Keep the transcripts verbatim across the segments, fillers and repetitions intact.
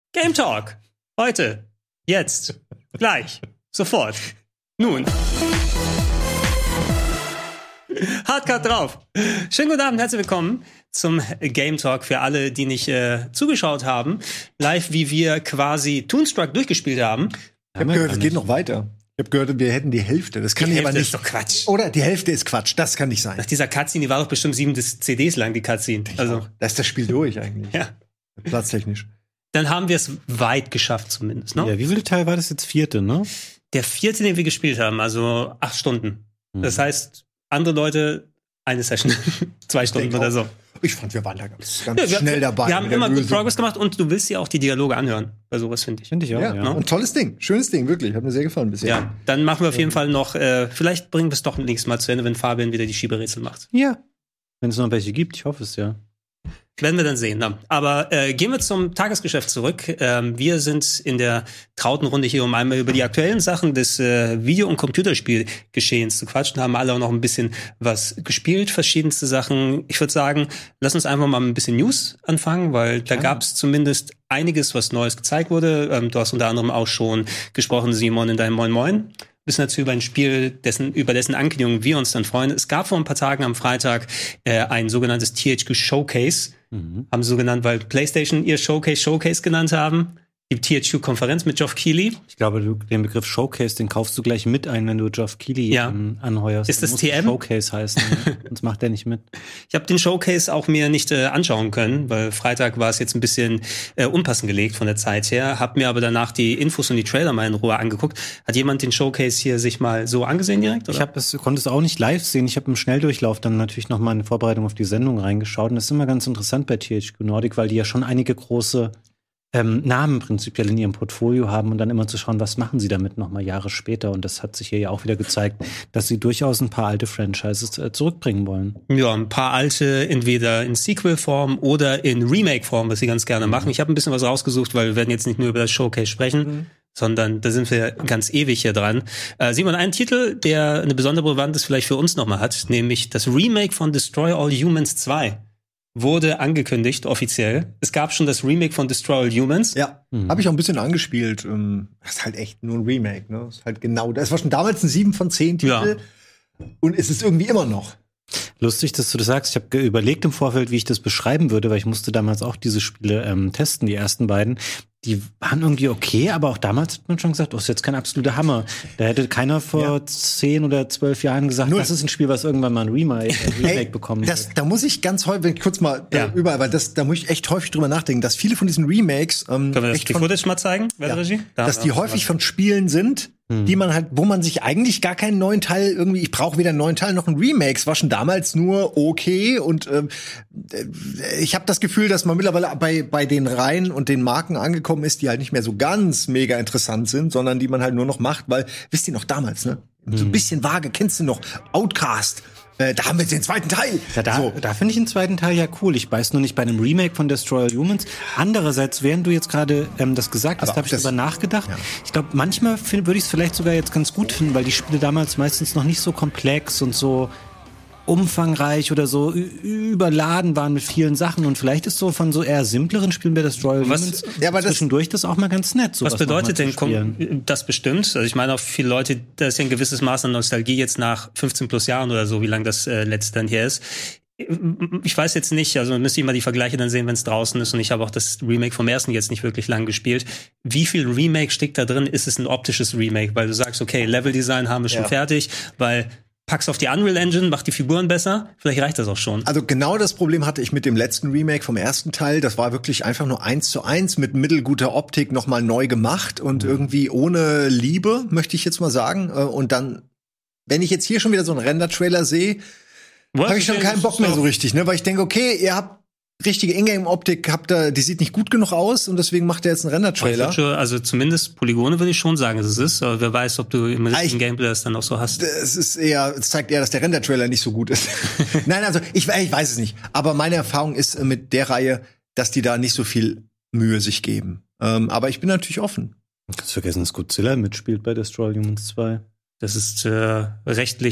Game Talk. Heute. Jetzt. Gleich. Sofort. Nun. Hardcut drauf. Schönen guten Abend, herzlich willkommen zum Game Talk für alle, die nicht äh, zugeschaut haben. Live, wie wir quasi Toonstruck durchgespielt haben. Ich habe gehört, es geht noch weiter. Ich habe gehört, wir hätten die Hälfte. Das kann die ich aber Hälfte nicht. Ist doch Quatsch. Oder die Hälfte ist Quatsch. Das kann nicht sein. Nach dieser Cutscene, die war doch bestimmt sieben C Ds lang, die Cutscene. Also, da ist das Spiel durch eigentlich. Ja. Platztechnisch. Dann haben wir es weit geschafft zumindest, ne? Ja, wie viele Teil war das jetzt? Vierte, ne? Der vierte, den wir gespielt haben, also acht Stunden. Mhm. Das heißt, andere Leute eine Session, zwei Stunden oder so. Ich fand, wir waren da ganz, ganz ja, wir, schnell dabei. Wir haben immer gut Progress gemacht und du willst ja auch die Dialoge anhören. Bei sowas, finde ich. Finde ich auch, ja. ja. Und tolles Ding. Schönes Ding, wirklich. Hat mir sehr gefallen bisher. Ja, dann machen wir auf jeden Fall noch, äh, vielleicht bringen wir es doch nächstes Mal zu Ende, wenn Fabian wieder die Schieberätsel macht. Ja. Wenn es noch welche gibt, ich hoffe es ja. Werden wir dann sehen. Ne? Aber äh, gehen wir zum Tagesgeschäft zurück. Ähm, wir sind in der trauten Runde hier, um einmal über die aktuellen Sachen des äh, Video- und Computerspielgeschehens zu quatschen. Haben alle auch noch ein bisschen was gespielt, verschiedenste Sachen. Ich würde sagen, lass uns einfach mal ein bisschen News anfangen, weil da ja. gab es zumindest einiges, was Neues gezeigt wurde. Ähm, du hast unter anderem auch schon gesprochen, Simon, in deinem Moin Moin. Bisschen dazu über ein Spiel, dessen, über dessen Ankündigung wir uns dann freuen. Es gab vor ein paar Tagen am Freitag äh, ein sogenanntes T H Q Showcase. Mhm. Haben sie so genannt, weil PlayStation ihr Showcase Showcase genannt haben. Die T H Q-Konferenz mit Geoff Keighley. Ich glaube, du, den Begriff Showcase, den kaufst du gleich mit ein, wenn du Geoff Keighley ja. ähm, anheuerst. Ist das muss T M? Showcase heißen, ne? Sonst macht der nicht mit. Ich habe den Showcase auch mir nicht äh, anschauen können, weil Freitag war es jetzt ein bisschen äh, unpassend gelegt von der Zeit her. Hab mir aber danach die Infos und die Trailer mal in Ruhe angeguckt. Hat jemand den Showcase hier sich mal so angesehen direkt? Oder? Ich hab es, konnte es auch nicht live sehen. Ich habe im Schnelldurchlauf dann natürlich noch mal in Vorbereitung auf die Sendung reingeschaut. Und das ist immer ganz interessant bei T H Q Nordic, weil die ja schon einige große Ähm, Namen prinzipiell in ihrem Portfolio haben und dann immer zu schauen, was machen sie damit noch mal Jahre später. Und das hat sich hier ja auch wieder gezeigt, dass sie durchaus ein paar alte Franchises äh, zurückbringen wollen. Ja, ein paar alte, entweder in Sequel-Form oder in Remake-Form, was sie ganz gerne mhm. machen. Ich habe ein bisschen was rausgesucht, weil wir werden jetzt nicht nur über das Showcase sprechen, mhm. sondern da sind wir ganz ewig hier dran. Äh, Simon, einen Titel, der eine besondere Relevanz vielleicht für uns noch mal hat, nämlich das Remake von Destroy All Humans zwei. Wurde angekündigt, offiziell. Es gab schon das Remake von Destroy All Humans. Ja, mhm. habe ich auch ein bisschen angespielt. Das ist halt echt nur ein Remake, ne? Das ist halt genau das. war schon damals ein sieben von zehn Titel. Ja. Und es ist irgendwie immer noch. Lustig, dass du das sagst. Ich habe überlegt im Vorfeld, wie ich das beschreiben würde, weil ich musste damals auch diese Spiele ähm, testen, die ersten beiden. Die waren irgendwie okay, aber auch damals hat man schon gesagt, oh, ist jetzt kein absoluter Hammer. Da hätte keiner vor ja. zehn oder zwölf Jahren gesagt, Null. Das ist ein Spiel, was irgendwann mal ein Remake, ein Remake hey, bekommen das, wird. Da muss ich ganz häufig, kurz mal ja. da, überall, weil das, da muss ich echt häufig drüber nachdenken, dass viele von diesen Remakes ähm, Können wir das die von, Footage mal zeigen? Ja, da dass die häufig was. von Spielen sind, hm. die man halt, wo man sich eigentlich gar keinen neuen Teil irgendwie, ich brauche weder einen neuen Teil noch einen Remake. Es war schon damals nur okay und ähm, ich habe das Gefühl, dass man mittlerweile bei bei den Reihen und den Marken angekommen ist, die halt nicht mehr so ganz mega interessant sind, sondern die man halt nur noch macht, weil, wisst ihr noch damals, ne? Hm. So ein bisschen vage, kennst du noch? Outcast. Äh, da haben wir jetzt den zweiten Teil. Ja, da so. da finde ich den zweiten Teil ja cool. Ich weiß nur nicht bei einem Remake von Destroy All Humans. Andererseits, während du jetzt gerade ähm, das gesagt hast, habe ich darüber nachgedacht. Ja. Ich glaube, manchmal würde ich es vielleicht sogar jetzt ganz gut finden, weil die Spiele damals meistens noch nicht so komplex und so umfangreich oder so überladen waren mit vielen Sachen und vielleicht ist so von so eher simpleren Spielen bei Destroy All Humans ja, aber zwischendurch das, das auch mal ganz nett. Was bedeutet denn kom- das bestimmt? Also ich meine auch viele Leute, da ist ja ein gewisses Maß an Nostalgie jetzt nach fünfzehn plus Jahren oder so, wie lange das äh, letzte dann hier ist. Ich weiß jetzt nicht, also man müsste immer die Vergleiche dann sehen, wenn es draußen ist und ich habe auch das Remake vom ersten jetzt nicht wirklich lang gespielt. Wie viel Remake steckt da drin? Ist es ein optisches Remake? Weil du sagst, okay, Leveldesign haben wir schon ja. fertig, weil pack's auf die Unreal Engine, mach die Figuren besser, vielleicht reicht das auch schon. Also genau das Problem hatte ich mit dem letzten Remake vom ersten Teil. Das war wirklich einfach nur eins zu eins mit mittelguter Optik nochmal neu gemacht und mhm. irgendwie ohne Liebe, möchte ich jetzt mal sagen. Und dann, wenn ich jetzt hier schon wieder so einen Render-Trailer sehe, habe ich schon keinen Bock mehr so richtig, ne? Weil ich denke, okay, ihr habt richtige Ingame-Optik, habt ihr, die sieht nicht gut genug aus und deswegen macht er jetzt einen Render-Trailer. Also zumindest Polygone würde ich schon sagen, dass es ist. Aber wer weiß, ob du im richtigen Gameplay das dann auch so hast. Es ist eher, es zeigt eher, dass der Render-Trailer nicht so gut ist. Nein, also ich, ich weiß es nicht. Aber meine Erfahrung ist mit der Reihe, dass die da nicht so viel Mühe sich geben. Ähm, aber ich bin natürlich offen. Du kannst vergessen, dass Godzilla mitspielt bei Destroy All Humans zwei. Das ist äh, rechtlich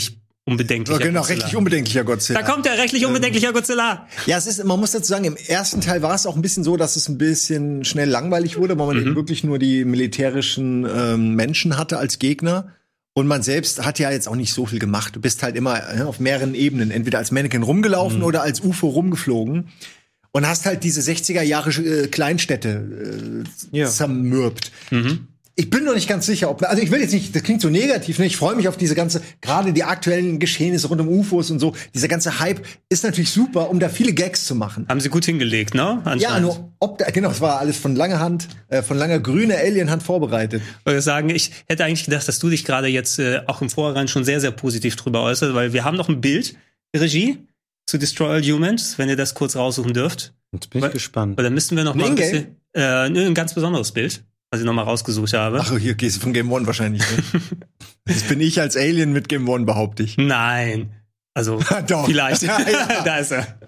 unbedenklicher ja, genau, Godzilla. rechtlich unbedenklicher Godzilla. Da kommt der rechtlich unbedenklicher Godzilla. Ja, es ist, man muss dazu sagen, im ersten Teil war es auch ein bisschen so, dass es ein bisschen schnell langweilig wurde, weil man mhm. wirklich nur die militärischen ähm, Menschen hatte als Gegner. Und man selbst hat ja jetzt auch nicht so viel gemacht. Du bist halt immer ja, auf mehreren Ebenen, entweder als Mannequin rumgelaufen mhm. oder als U F O rumgeflogen. Und hast halt diese sechziger Jahre äh, Kleinstädte äh, ja. zermürbt. Mhm. Ich bin noch nicht ganz sicher, ob, also ich will jetzt nicht, das klingt so negativ, ne? Ich freue mich auf diese ganze, gerade die aktuellen Geschehnisse rund um U F Os und so. Dieser ganze Hype ist natürlich super, um da viele Gags zu machen. Haben sie gut hingelegt, ne? Ja, nur, ob da, genau, es war alles von langer Hand, äh, von langer grüner Alien-Hand vorbereitet. Ich würde sagen, ich hätte eigentlich gedacht, dass du dich gerade jetzt äh, auch im Vorhinein schon sehr, sehr positiv drüber äußerst, weil wir haben noch ein Bild, Regie, zu Destroy All Humans, wenn ihr das kurz raussuchen dürft. Jetzt bin ich weil, gespannt. Weil dann müssten wir noch mal ein bisschen, äh, ein ganz besonderes Bild, was ich noch mal rausgesucht habe. Ach, hier gehst du von Game One wahrscheinlich. Ne? Das bin ich als Alien mit Game One, behaupte ich. Nein. Also, Doch. vielleicht. Ja, ja. Da ist er.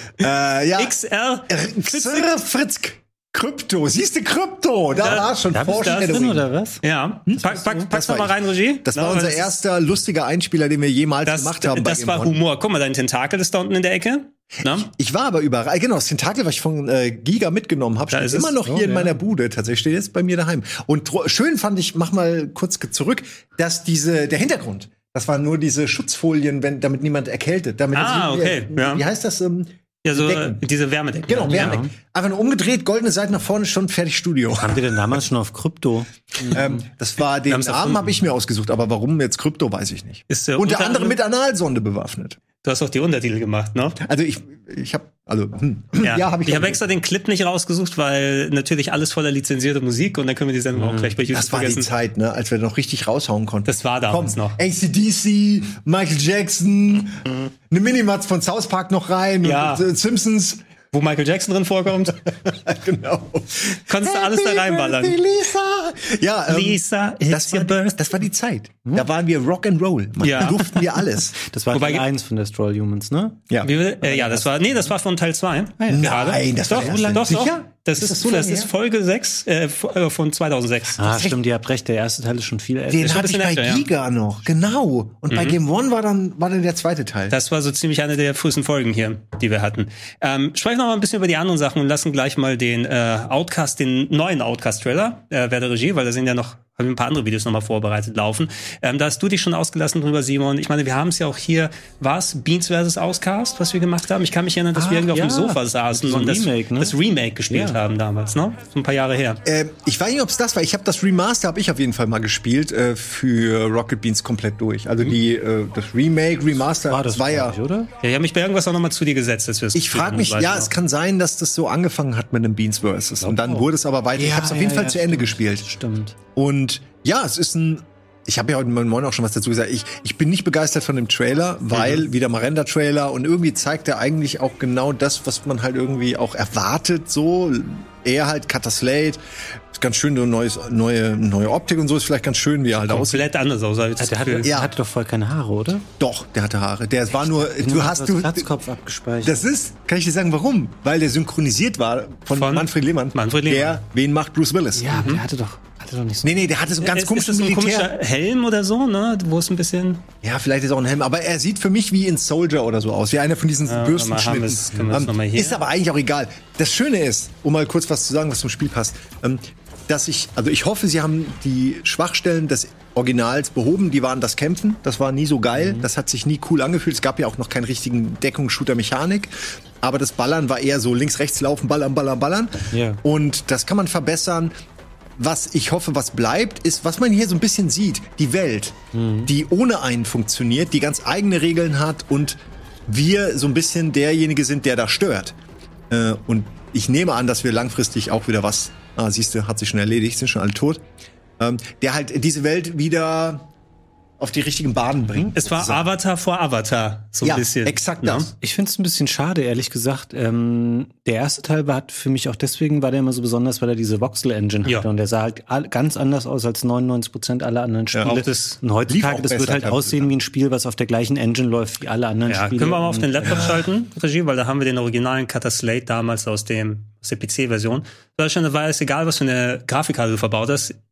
Äh, ja. X R. Fritzk. Krypto, siehst du Krypto? Da, da war schon Vorstellung. Oder was? Ja. Hm? Pack, pack, pack's doch mal rein, Regie. Das war unser erster lustiger Einspieler, den wir jemals das, gemacht haben. Das war Humor. Guck mal, dein Tentakel ist da unten in der Ecke. Na? Ich, ich war aber überall. Genau, das Tentakel, was ich von äh, Giga mitgenommen habe, steht immer noch hier oh, in meiner ja. Bude. Tatsächlich steht jetzt bei mir daheim. Und schön fand ich, mach mal kurz zurück, dass diese der Hintergrund, das waren nur diese Schutzfolien, wenn damit niemand erkältet. Damit ah, das, okay. Wie, ja. wie heißt das? Ähm, Ja, so Decken. Diese Wärmedecken. Genau, Wärmedecken. Ja. Einfach nur umgedreht, goldene Seite nach vorne, schon fertig Studio. Haben wir denn damals schon auf Krypto? ähm, das war, den Namen habe ich mir ausgesucht, aber warum jetzt Krypto, weiß ich nicht. Ist der unter, unter anderem mit Analsonde bewaffnet. Du hast auch die Untertitel gemacht, ne? Also ich, ich habe, also hm. ja, ja habe ich. Ich habe extra den Clip nicht rausgesucht, weil natürlich alles voller lizenzierte Musik und dann können wir die Sendung mhm. auch gleich bei YouTube Das war vergessen. Die Zeit, ne, als wir noch richtig raushauen konnten. Das war damals Komm, noch. A C D C, Michael Jackson, mhm. eine Minimatz von South Park noch rein ja. und äh, Simpsons. Wo Michael Jackson drin vorkommt. Genau. Konntest du alles da reinballern. Lisa. Ja, ähm, Lisa, das war, das war die Zeit. Hm? Da waren wir Rock'n'Roll. Ja. Da durften wir alles. Das war Teil eins von Destroy All Humans, ne? Ja. Wie, äh, ja, das war, nee, das war von Teil zwei. Ah, ja. Nein, das doch, war doch, doch, sicher? Doch. Das ist, ist das, so das ist Folge sechs äh, von zweitausendsechs. Ah, stimmt, ihr habt recht. Der erste Teil ist schon viel älter. Den hatte ich bei älter, Giga ja. noch, genau. Und mhm. bei Game One war dann war dann der zweite Teil. Das war so ziemlich eine der frühesten Folgen hier, die wir hatten. Ähm, sprechen wir noch mal ein bisschen über die anderen Sachen und lassen gleich mal den äh, Outcast, den neuen Outcast-Trailer, äh, wer der Regie, weil da sind ja noch haben wir ein paar andere Videos nochmal vorbereitet laufen. Ähm, da hast du dich schon ausgelassen drüber, Simon. Ich meine, wir haben es ja auch hier, war es Beans versus. Outcast, was wir gemacht haben? Ich kann mich erinnern, dass ah, wir irgendwie ja. auf dem Sofa saßen so und das Remake, ne? das Remake gespielt ja. haben damals, ne? So ein paar Jahre her. Äh, ich weiß nicht, ob es das war. Ich habe das Remaster, habe ich auf jeden Fall mal gespielt, äh, für Rocket Beans komplett durch. Also mhm. die äh, das Remake, Remaster, war das, das war ja, ich, oder? Ja, ich habe mich bei irgendwas auch nochmal zu dir gesetzt, als wir es Ich frage mich, ja, es kann sein, dass das so angefangen hat mit einem Beans versus. Und dann wurde es aber weiter. Ja, ich habe es auf jeden ja, Fall ja, zu Ende stimmt, gespielt. Stimmt. Und ja, es ist ein. Ich habe ja heute in Moin auch schon was dazu gesagt. Ich, ich bin nicht begeistert von dem Trailer, weil mhm. wieder mal Render-Trailer und irgendwie zeigt er eigentlich auch genau das, was man halt irgendwie auch erwartet. So eher halt Cutter Slate. Ist ganz schön, so neues, neue, neue Optik und so ist vielleicht ganz schön, wie er halt aussieht. Komplett anders aus. Der hatte, ja. hatte doch voll keine Haare, oder? Doch, der hatte Haare. Der war nur, du hast du Platzkopf abgespeichert. Das ist, kann ich dir sagen, warum? Weil der synchronisiert war von, von Manfred Lehmann. Manfred Lehmann. Der, wen macht Bruce Willis? Ja, mhm. der hatte doch Hatte doch nicht so nee, nee, der hatte so einen ganz ist, komischen ist das so ein Militär. komischer Helm oder so, ne? Wo es ein bisschen. Ja, vielleicht ist auch ein Helm, aber er sieht für mich wie in Soldier oder so aus, wie einer von diesen ja, Bürstenschnitten. Um, ist aber eigentlich auch egal. Das Schöne ist, um mal kurz was zu sagen, was zum Spiel passt, ähm, dass ich, also ich hoffe, sie haben die Schwachstellen des Originals behoben, die waren das Kämpfen, das war nie so geil, mhm. das hat sich nie cool angefühlt, es gab ja auch noch keinen richtigen Deckungsshooter-Mechanik, aber das Ballern war eher so links, rechts laufen, ballern, ballern, ballern ja. und das kann man verbessern. Was ich hoffe, was bleibt, ist, was man hier so ein bisschen sieht, die Welt, mhm. die ohne einen funktioniert, die ganz eigene Regeln hat und wir so ein bisschen derjenige sind, der da stört. Äh, und ich nehme an, dass wir langfristig auch wieder was, ah, siehst du, hat sich schon erledigt, sind schon alle tot, ähm, der halt diese Welt wieder auf die richtigen Bahnen bringt. Es war sozusagen. Avatar vor Avatar, so ein ja, bisschen. Exakt das. Ja. Ich finde es ein bisschen schade, ehrlich gesagt. Ähm, der erste Teil war für mich auch deswegen, war der immer so besonders, weil er diese Voxel-Engine ja. hatte. Und der sah halt all, ganz anders aus als neunundneunzig Prozent aller anderen Spiele. Ja, das und heutzutage, das wird halt aussehen wie ein Spiel, was auf der gleichen Engine läuft wie alle anderen ja, Spiele. Können wir mal auf den Laptop ja. schalten, Regie, weil da haben wir den originalen Cutter Slate damals aus dem aus der P C-Version. Da ist schon eine Weile, ist egal, was für eine Grafikkarte du verbaut hast.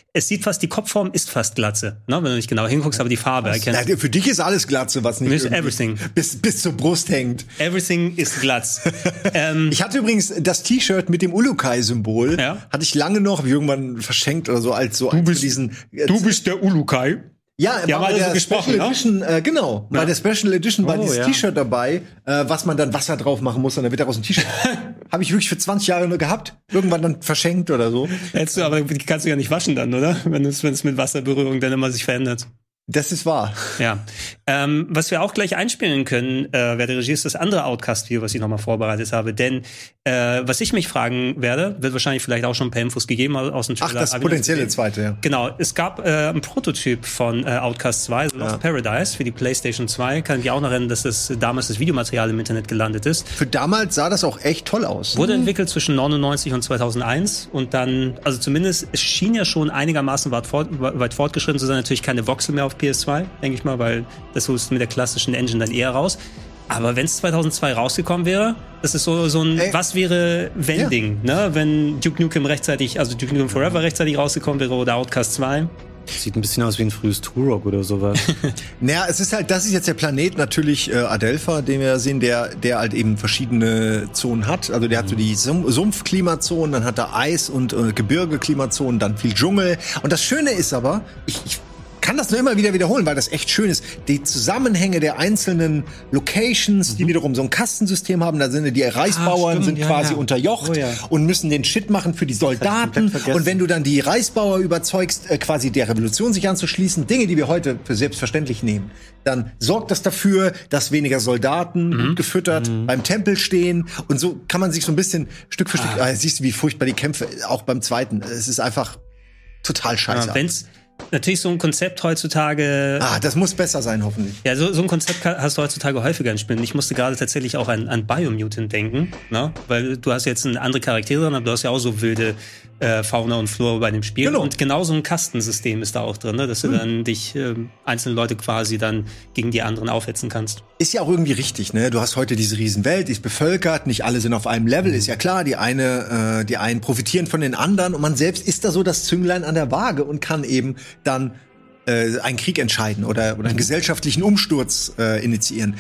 es sieht fast, die Kopfform ist fast Glatze, ne? Wenn du nicht genau hinguckst, aber die Farbe erkennst. Ja, für dich ist alles Glatze, was nicht everything. Bis, bis zur Brust hängt. Everything ist Glatz. ähm, ich hatte übrigens das T-Shirt mit dem Ulukai-Symbol, ja? hatte ich lange noch, hab ich irgendwann verschenkt oder so, als so du bist, diesen. Äh, du bist der Ulukai. Ja, ja, war bei der so gesprochen, Special Edition, ne? äh, genau, ja. Bei der Special Edition war oh, dieses ja. T-Shirt dabei, äh, was man dann Wasser drauf machen muss und dann wird daraus ein T-Shirt. Habe ich wirklich für zwanzig Jahre nur gehabt, irgendwann dann verschenkt oder so. Hättest du, aber die kannst du ja nicht waschen dann, oder? Wenn es wenn es mit Wasserberührung dann immer sich verändert. Das ist wahr. Ja. Ähm, was wir auch gleich einspielen können, äh, wer der Regie ist, das andere Outcast-Video, was ich nochmal vorbereitet habe. Denn äh, was ich mich fragen werde, wird wahrscheinlich vielleicht auch schon ein paar Infos gegeben aus dem Trailer. Ach, das potenzielle zweite, ja. Genau. Es gab äh, ein Prototyp von äh, Outcast zwei, The Lost ja. Paradise, für die PlayStation zwei. Kann ich auch noch erinnern, dass das damals das Videomaterial im Internet gelandet ist. Für damals sah das auch echt toll aus. Wurde mhm. entwickelt zwischen neunundneunzig und zweitauseneins und dann, also zumindest, es schien ja schon einigermaßen weit, fort, weit fortgeschritten zu sein. Natürlich keine Voxel mehr auf P S zwei, denke ich mal, weil das holst du mit der klassischen Engine dann eher raus. Aber wenn es zweitausendzwei rausgekommen wäre, das ist so, so ein Ey. Was wäre wenn-Ding, ja. ne? Wenn Duke Nukem rechtzeitig, also Duke Nukem Forever rechtzeitig rausgekommen wäre oder Outcast zwei. Sieht ein bisschen aus wie ein frühes Turok oder sowas. Naja, es ist halt, das ist jetzt der Planet natürlich äh, Adelpha, den wir sehen, der der halt eben verschiedene Zonen hat. Also der hat so die Sum- Sumpfklimazonen, dann hat er Eis- und äh, Gebirgeklimazonen, dann viel Dschungel. Und das Schöne ist aber, ich, ich kann das nur immer wieder wiederholen, weil das echt schön ist. Die Zusammenhänge der einzelnen Locations, mhm. die wiederum so ein Kastensystem haben, da sind die Reisbauern ah, sind ja, quasi ja. unterjocht oh, ja. und müssen den Shit machen für die Soldaten. Und wenn du dann die Reisbauer überzeugst, äh, quasi der Revolution sich anzuschließen, Dinge, die wir heute für selbstverständlich nehmen, dann sorgt das dafür, dass weniger Soldaten mhm. gefüttert mhm. beim Tempel stehen. Und so kann man sich so ein bisschen Stück für Stück, ah. äh, siehst du, wie furchtbar die Kämpfe, auch beim zweiten. Es ist einfach total scheiße. Ja, wenn's Natürlich so ein Konzept heutzutage. Ah, das muss besser sein, hoffentlich. Ja, so, so ein Konzept hast du heutzutage häufiger in Spielen. Ich musste gerade tatsächlich auch an, an Biomutant denken, ne? Weil du hast jetzt andere Charaktere drin, aber du hast ja auch so wilde äh, Fauna und Flora bei dem Spiel. Genau. Und genau so ein Kastensystem ist da auch drin, ne? Dass du hm. dann dich äh, einzelne Leute quasi dann gegen die anderen aufhetzen kannst. Ist ja auch irgendwie richtig, ne? Du hast heute diese Riesenwelt, die ist bevölkert, nicht alle sind auf einem Level, mhm. ist ja klar. Die eine, äh, die einen profitieren von den anderen und man selbst ist da so das Zünglein an der Waage und kann eben dann äh, einen Krieg entscheiden oder, oder einen mhm. gesellschaftlichen Umsturz äh, initiieren.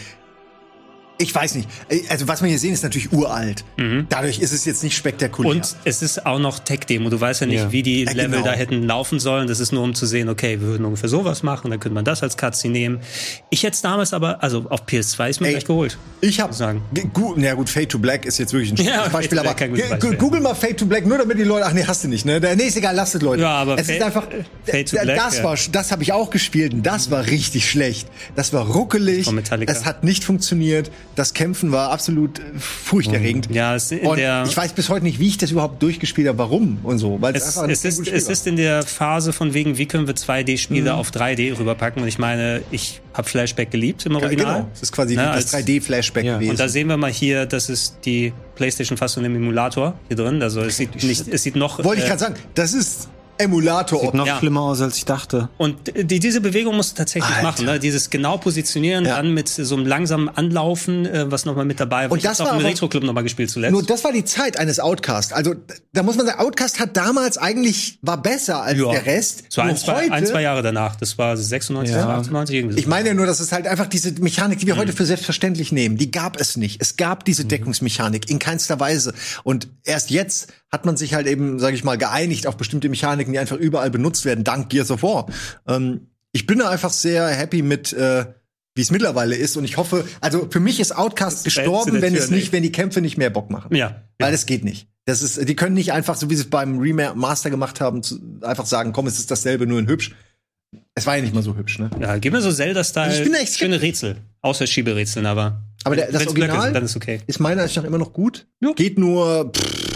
Ich weiß nicht. Also was wir hier sehen, ist natürlich uralt. Mhm. Dadurch ist es jetzt nicht spektakulär. Und es ist auch noch Tech-Demo. Du weißt ja nicht, ja. wie die ja, Level genau. da hätten laufen sollen. Das ist nur, um zu sehen, okay, wir würden ungefähr sowas machen, dann könnte man das als Cutscene nehmen. Ich hätte es damals aber, also auf P S zwei ist mir Ey, gleich geholt. Ich hab, sagen. Gu- na gut, Fade to Black ist jetzt wirklich ein ja, Beispiel, aber Beispiel. Google mal Fade to Black, nur damit die Leute, ach nee, hast du nicht, ne? Nee, ist egal, lasst es, Leute. Ja, aber es Fade, ist einfach, Fade to Black, das ja. war, das habe ich auch gespielt und das war richtig schlecht. Das war ruckelig. Es hat nicht funktioniert. Das Kämpfen war absolut furchterregend. Ja, es in und der ich weiß bis heute nicht, wie ich das überhaupt durchgespielt habe, warum und so. Weil es, es, es, ist, es ist in der Phase von wegen, wie können wir zwei D-Spiele mhm. auf drei D rüberpacken. Und ich meine, ich habe Flashback geliebt im Original. Ja, genau, das ist quasi Na, das drei D-Flashback ja. gewesen. Und da sehen wir mal hier, das ist die PlayStation-Fassung im Emulator hier drin. Also es sieht nicht, es sieht noch. Wollte ich gerade sagen, das ist Emulator. Sieht noch ja. schlimmer aus, als ich dachte. Und die, diese Bewegung musst du tatsächlich Alter. machen, ne? Dieses genau positionieren, ja. dann mit so einem langsamen Anlaufen, äh, was nochmal mit dabei war. Und ich das war auch im aber, Retro-Club nochmal gespielt zuletzt. Nur das war die Zeit eines Outcast. Also da muss man sagen, Outcast hat damals eigentlich, war besser als ja. der Rest. So ein zwei, ein, zwei Jahre danach. Das war sechsundneunzig, ja. achtundneunzig, irgendwie so. Ich meine ja nur, dass es halt einfach diese Mechanik, die wir mhm. heute für selbstverständlich nehmen, die gab es nicht. Es gab diese mhm. Deckungsmechanik in keinster Weise. Und erst jetzt hat man sich halt eben, sage ich mal, geeinigt auf bestimmte Mechaniken, die einfach überall benutzt werden, dank Gears of War. Ähm, ich bin da einfach sehr happy mit, äh, wie es mittlerweile ist. Und ich hoffe, also für mich ist Outcast gestorben, wenn es nicht, wenn die Kämpfe nicht mehr Bock machen. Ja. Weil das geht nicht. Das ist, die können nicht einfach, so wie sie es beim Remaster gemacht haben, zu, einfach sagen, komm, es ist dasselbe, nur in hübsch. Es war ja nicht mal so hübsch, ne? Ja, gib mir so Zelda-Style. Ich bin echt schöne Rätsel. Außer Schieberätseln, aber. Aber der, das Original ist, dann ist, okay. ist meiner Ansicht nach immer noch gut. Ja. Geht nur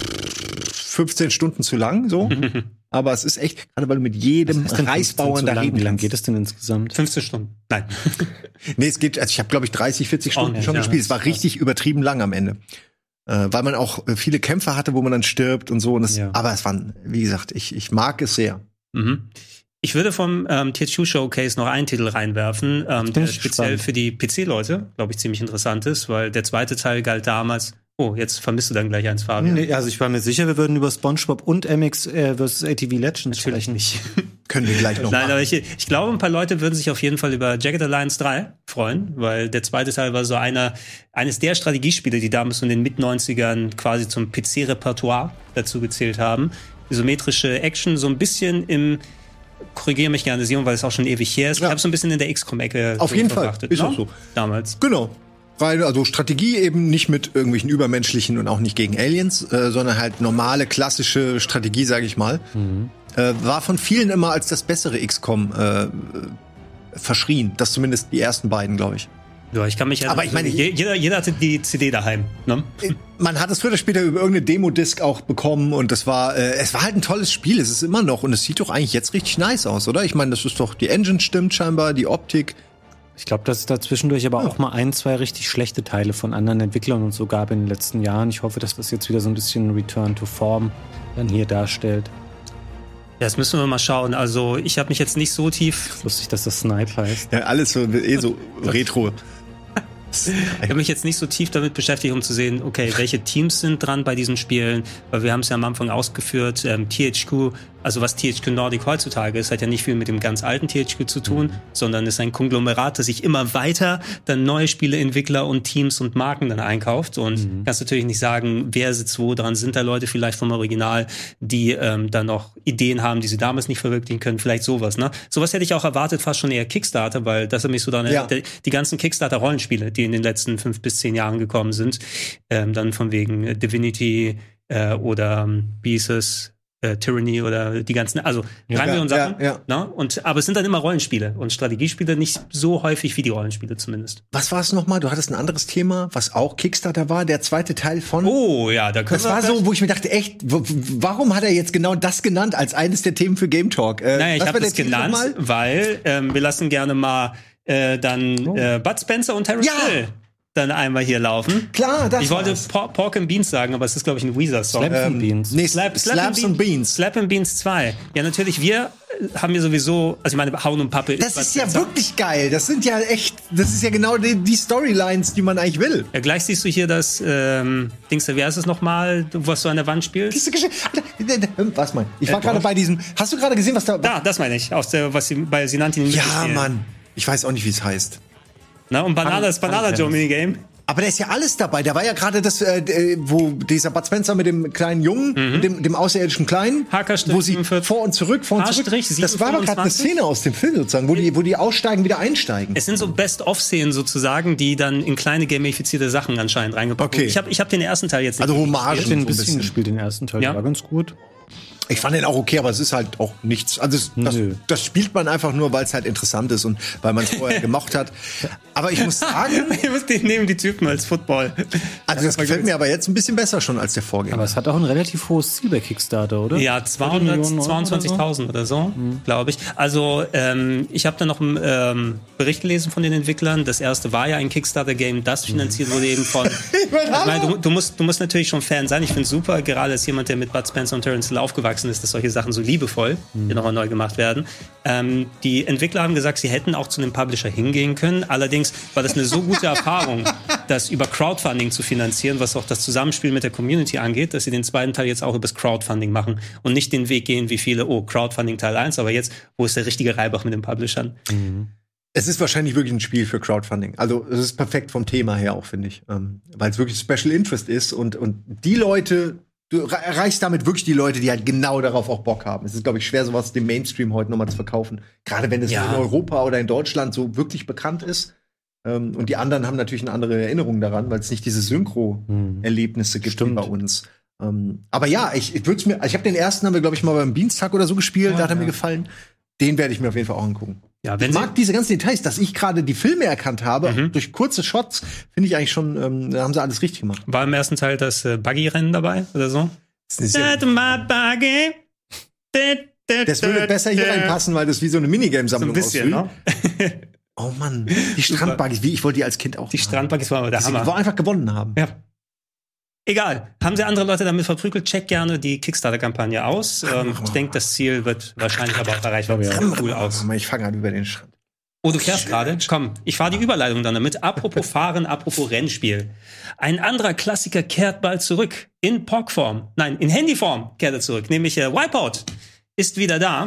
pff, fünfzehn Stunden zu lang, so. Aber es ist echt, gerade weil du mit jedem Reisbauern da reden. Wie lange geht es denn insgesamt? fünfzehn Stunden. Nein. Nee, es geht, also ich habe, glaube ich, dreißig, vierzig Stunden oh, nee, schon ja, gespielt. Es war richtig übertrieben lang am Ende. Äh, weil man auch viele Kämpfe hatte, wo man dann stirbt und so. Und das, ja. Aber es waren, wie gesagt, ich, ich mag es sehr. Mhm. Ich würde vom ähm, T H Q Showcase noch einen Titel reinwerfen, ähm, der speziell spannend. für die P C-Leute, glaube ich, ziemlich interessant ist, weil der zweite Teil galt damals. Oh, jetzt vermisst du dann gleich eins, Fabian. Nee, also ich war mir sicher, wir würden über SpongeBob und M X äh, versus A T V Legends Natürlich sprechen. nicht. können wir gleich noch Nein, machen. aber ich, ich glaube, ein paar Leute würden sich auf jeden Fall über Jagged Alliance drei freuen, weil der zweite Teil war so einer, eines der Strategiespiele, die damals in den Mit-neunzigern quasi zum P C-Repertoire dazu gezählt haben. Isometrische Action, so ein bisschen im, korrigiere mich gerne, Sion, weil es auch schon ewig her ist. Ja. Ich habe so ein bisschen in der X COM-Ecke auf so jeden Fall, ist ne? auch so. Damals. Genau. Rein, also Strategie eben nicht mit irgendwelchen übermenschlichen und auch nicht gegen Aliens, äh, sondern halt normale, klassische Strategie, sage ich mal. Mhm. Äh, war von vielen immer als das bessere X COM äh, verschrien. Das zumindest die ersten beiden, glaube ich. Ja, ich kann mich ja. Aber ich meine, jeder, jeder hatte die C D daheim. Ne? Man hat es früher oder später über irgendeine Demo-Disc auch bekommen und das war, äh, es war halt ein tolles Spiel. Es ist immer noch und es sieht doch eigentlich jetzt richtig nice aus, oder? Ich meine, das ist doch, die Engine stimmt scheinbar, die Optik. Ich glaube, dass es da zwischendurch aber ja. auch mal ein, zwei richtig schlechte Teile von anderen Entwicklern und so gab in den letzten Jahren. Ich hoffe, dass das jetzt wieder so ein bisschen Return to Form dann hier darstellt. Ja, das müssen wir mal schauen. Also ich habe mich jetzt nicht so tief... Lustig, dass das Snipe heißt. Ja, alles so, eh so retro. Ich habe mich jetzt nicht so tief damit beschäftigt, um zu sehen, okay, welche Teams sind dran bei diesen Spielen, weil wir haben es ja am Anfang ausgeführt, ähm, T H Q, also was T H Q Nordic heutzutage ist, hat ja nicht viel mit dem ganz alten T H Q zu tun, mhm. sondern ist ein Konglomerat, das sich immer weiter dann neue Spieleentwickler und Teams und Marken dann einkauft und mhm. kannst natürlich nicht sagen, wer sitzt wo dran, sind da Leute vielleicht vom Original, die ähm, dann noch Ideen haben, die sie damals nicht verwirklichen können, vielleicht sowas, ne? Sowas hätte ich auch erwartet, fast schon eher Kickstarter, weil das hat mich so dann, ja. die, die ganzen Kickstarter-Rollenspiele, die in den letzten fünf bis zehn Jahren gekommen sind, ähm, dann von wegen äh, Divinity äh, oder ähm, Beasts, äh, Tyranny oder die ganzen, also ja, drei Millionen Sachen. Ja, ja. Ne? Und, aber es sind dann immer Rollenspiele und Strategiespiele nicht so häufig wie die Rollenspiele zumindest. Was war es nochmal? Du hattest ein anderes Thema, was auch Kickstarter war, der zweite Teil von... Oh ja, da können Das war so, wo ich mir dachte, echt, w- warum hat er jetzt genau das genannt als eines der Themen für Game Talk? Äh, naja, ich habe das genannt, weil ähm, wir lassen gerne mal äh, dann oh. äh, Bud Spencer und Terence ja. Hill dann einmal hier laufen. Klar, das Ich wollte Por- Pork and Beans sagen, aber es ist, glaube ich, ein Weezer-Song. Slap ähm, and Beans. Nee, Slap, Slap Slaps and Beans. Slap and Beans zwei. Ja, natürlich, wir haben ja sowieso, also ich meine, Hauen und Pappe Das ist, ist ja wirklich geil. Das sind ja echt, das ist ja genau die, die Storylines, die man eigentlich will. Ja, gleich siehst du hier das, ähm, Dings, wie heißt es nochmal, was du an der Wand spielst? Was mein? Ich war gerade bei diesem, hast du gerade gesehen, was da... Da, das meine ich, aus der, was sie bei Sinanti in den Ja, Mann. Ich weiß auch nicht, wie es heißt. Na, und Banana, das Banana Joe Minigame. Aber da ist ja alles dabei. Da war ja gerade das, äh, wo dieser Bud Spencer mit dem kleinen Jungen, mhm. dem, dem außerirdischen Kleinen, wo sie vor und zurück, vor und zurück. Das war aber gerade eine Szene aus dem Film sozusagen, wo die, wo die aussteigen, wieder einsteigen. Es sind so Best-of-Szenen sozusagen, die dann in kleine gamifizierte Sachen anscheinend reingepackt wurden. Okay. Ich habe ich hab den ersten Teil jetzt nicht Also Hommagen. Ich habe den ein bisschen gespielt, den ersten Teil. Ja. War ganz gut. Ich fand den auch okay, aber es ist halt auch nichts. Also es, das, das spielt man einfach nur, weil es halt interessant ist und weil man es vorher gemocht hat. Aber ich muss sagen, ich muss den nehmen, die Typen als Football. Also das gefällt mir aber jetzt ein bisschen besser schon als der Vorgänger. Aber es hat auch ein relativ hohes Ziel bei Kickstarter, oder? Ja, zweihundertzweiundzwanzigtausend oder so, so mhm. glaube ich. Also ähm, ich habe da noch einen ähm, Bericht gelesen von den Entwicklern. Das erste war ja ein Kickstarter-Game, das finanziert wurde eben von... ich meine, du, du, musst, du musst natürlich schon Fan sein. Ich finde es super, gerade als jemand, der mit Bud Spencer und Terence Hill aufgewachsen ist, dass solche Sachen so liebevoll mhm. hier nochmal neu gemacht werden. Ähm, die Entwickler haben gesagt, sie hätten auch zu einem Publisher hingehen können. Allerdings war das eine so gute Erfahrung, das über Crowdfunding zu finanzieren, was auch das Zusammenspiel mit der Community angeht, dass sie den zweiten Teil jetzt auch übers Crowdfunding machen und nicht den Weg gehen, wie viele, oh, Crowdfunding Teil eins, aber jetzt, wo ist der richtige Reibach mit den Publishern? Mhm. Es ist wahrscheinlich wirklich ein Spiel für Crowdfunding. Also es ist perfekt vom Thema her auch, finde ich. Ähm, weil es wirklich Special Interest ist und, und die Leute, du erreichst damit wirklich die Leute, die halt genau darauf auch Bock haben. Es ist, glaube ich, schwer, sowas dem Mainstream heute nochmal zu verkaufen. Gerade wenn es ja. in Europa oder in Deutschland so wirklich bekannt ist. Ähm, und die anderen haben natürlich eine andere Erinnerung daran, weil es nicht diese Synchro-Erlebnisse gibt wie bei uns. Ähm, aber ja, ich, ich würde es mir, also ich habe den ersten, haben wir, glaube ich, mal beim Dienstag oder so gespielt, ja, da hat er ja. mir gefallen. Den werde ich mir auf jeden Fall auch angucken. Ja, wenn ich mag diese ganzen Details, dass ich gerade die Filme erkannt habe, mhm. durch kurze Shots, finde ich eigentlich schon, ähm, da haben sie alles richtig gemacht. War im ersten Teil das äh, Buggy-Rennen dabei oder so? Das, ist ja buggy. Das würde besser hier reinpassen, weil das wie so eine Minigame-Sammlung aussieht. So ein bisschen, ne? Oh Mann, die Strandbuggies, wie ich wollte die als Kind auch Die Strandbuggies waren aber der Hammer. Die einfach gewonnen haben. Ja. Egal. Haben sie andere Leute damit verprügelt? Check gerne die Kickstarter-Kampagne aus. Ähm, ich denke, das Ziel wird wahrscheinlich aber auch erreicht. Ja, cool aus. Ich fange an über den Strand. Oh, du fährst gerade? Komm, ich fahre die Überleitung dann damit. Apropos Fahren, apropos Rennspiel. Ein anderer Klassiker kehrt bald zurück. In P O C-Form. Nein, in Handyform kehrt er zurück. Nämlich äh, Wipeout ist wieder da.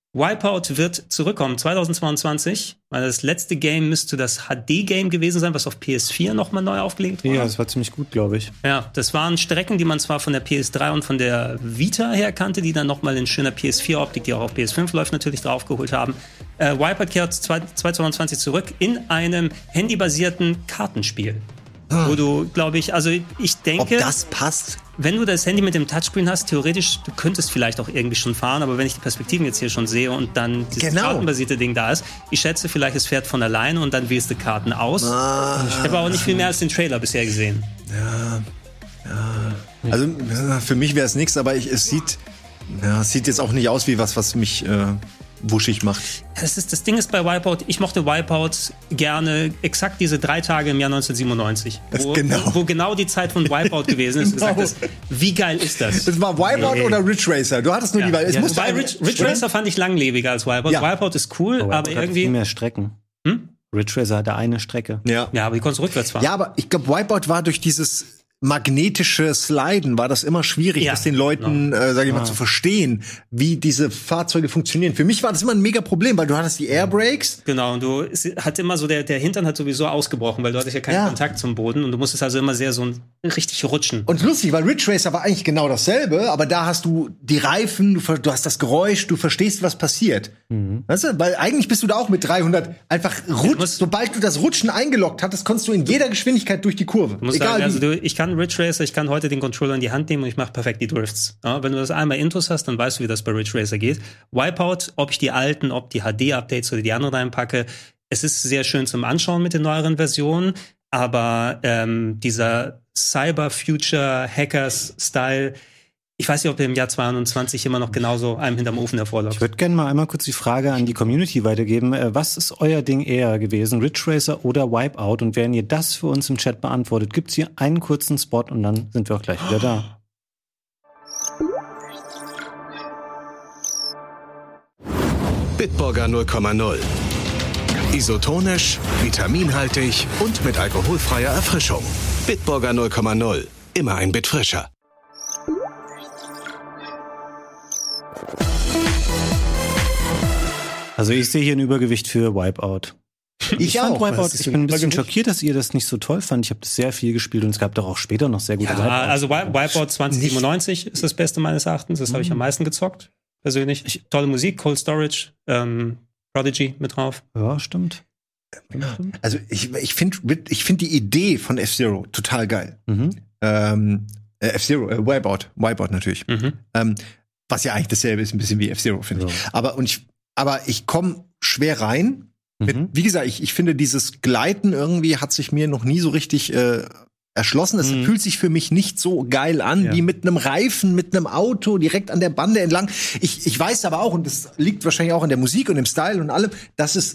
Wipeout wird zurückkommen, zweitausendzweiundzwanzig. Weil das letzte Game müsste das H D-Game gewesen sein, was auf P S vier nochmal neu aufgelegt wurde. Ja, das war ziemlich gut, glaube ich. Ja, das waren Strecken, die man zwar von der P S drei und von der Vita her kannte, die dann nochmal in schöner P S vier Optik, die auch auf P S fünf läuft, natürlich draufgeholt haben. Äh, Wipeout kehrt zweitausendzweiundzwanzig zurück in einem handybasierten Kartenspiel. Ah. Wo du, glaube ich, also ich denke... Ob das passt? Wenn du das Handy mit dem Touchscreen hast, theoretisch, du könntest vielleicht auch irgendwie schon fahren, aber wenn ich die Perspektiven jetzt hier schon sehe und dann dieses genau. kartenbasierte Ding da ist, ich schätze, vielleicht es fährt von alleine und dann wählst du Karten aus. Ah. Ich habe auch nicht viel mehr als den Trailer bisher gesehen. Ja, ja. Also für mich wäre es nichts, aber ich, es sieht, ja, es sieht jetzt auch nicht aus wie was, was mich... Äh wuschig macht. Das, ist, das Ding ist bei Wipeout, ich mochte Wipeout gerne exakt diese drei Tage im Jahr neunzehnhundertsiebenundneunzig, wo genau, wo, wo genau die Zeit von Wipeout gewesen ist. Genau. Gesagt hast, wie geil ist das? Das war Wipeout nee. oder Ridge Racer? Du hattest nur ja. die Wahl. Es ja. musste Wobei Ridge, Ridge Racer fand ich langlebiger als Wipeout. Ja. Wipeout ist cool, aber, aber irgendwie... viel mehr Strecken. Hm? Ridge Racer hatte eine Strecke. Ja, ja aber die konntest rückwärts fahren. Ja, aber ich glaube, Wipeout war durch dieses magnetische Sliden war das immer schwierig, ja, das den Leuten, no. äh, sag ich mal, ah. zu verstehen, wie diese Fahrzeuge funktionieren. Für mich war das immer ein mega Problem, weil du hattest die Airbrakes. Genau, und du hat immer so, der, der Hintern hat sowieso ausgebrochen, weil du hattest ja keinen ja. Kontakt zum Boden und du musstest also immer sehr so ein, richtig rutschen. Und lustig, weil Ridge Racer war eigentlich genau dasselbe, aber da hast du die Reifen, du, du hast das Geräusch, du verstehst, was passiert. Mhm. Weißt du, weil eigentlich bist du da auch mit dreihundert einfach rutscht. Sobald du das Rutschen eingeloggt hattest, konntest du in jeder Geschwindigkeit durch die Kurve. Egal sagen, also du, ich kann Ridge Racer, ich kann heute den Controller in die Hand nehmen und ich mache perfekt die Drifts. Ja, wenn du das einmal Intus hast, dann weißt du, wie das bei Ridge Racer geht. Wipeout, ob ich die alten, ob die H D-Updates oder die anderen reinpacke, es ist sehr schön zum Anschauen mit den neueren Versionen, aber ähm, dieser Cyber-Future-Hackers-Style, ich weiß nicht, ob der im Jahr zweitausendzwanzig immer noch genauso einem hinterm Ofen hervorläuft. Ich würde gerne mal einmal kurz die Frage an die Community weitergeben. Was ist euer Ding eher gewesen, Ridge Racer oder Wipeout? Und wenn ihr das für uns im Chat beantwortet, gibt's hier einen kurzen Spot und dann sind wir auch gleich wieder da. Bitburger null Komma null. Isotonisch, vitaminhaltig und mit alkoholfreier Erfrischung. Bitburger null Komma null. Immer ein Bit frischer. Also ich sehe hier ein Übergewicht für Wipeout. Ich, ich fand auch, Wipeout, ich bin ein bisschen schockiert, dass ihr das nicht so toll fand. Ich habe das sehr viel gespielt und es gab doch auch später noch sehr gute ja, Wipeout. Also Wipeout zwanzig siebenundneunzig ist das Beste meines Erachtens. Das mhm. habe ich am meisten gezockt, persönlich. Ich, tolle Musik, Cold Storage, ähm, Prodigy mit drauf. Ja, stimmt. Ja. Also ich, ich finde ich find die Idee von F-Zero total geil. Mhm. Ähm, äh, F-Zero, äh, Wipeout, Wipeout natürlich. Mhm. Ähm, was ja eigentlich dasselbe ist, ein bisschen wie F-Zero, finde ja. ich. Aber und ich Aber ich komme schwer rein. Mhm. Mit, wie gesagt, ich, ich finde, dieses Gleiten irgendwie hat sich mir noch nie so richtig äh, erschlossen. Es mhm. fühlt sich für mich nicht so geil an, ja. wie mit einem Reifen, mit einem Auto direkt an der Bande entlang. Ich, ich weiß aber auch, und das liegt wahrscheinlich auch an der Musik und dem Style und allem, dass es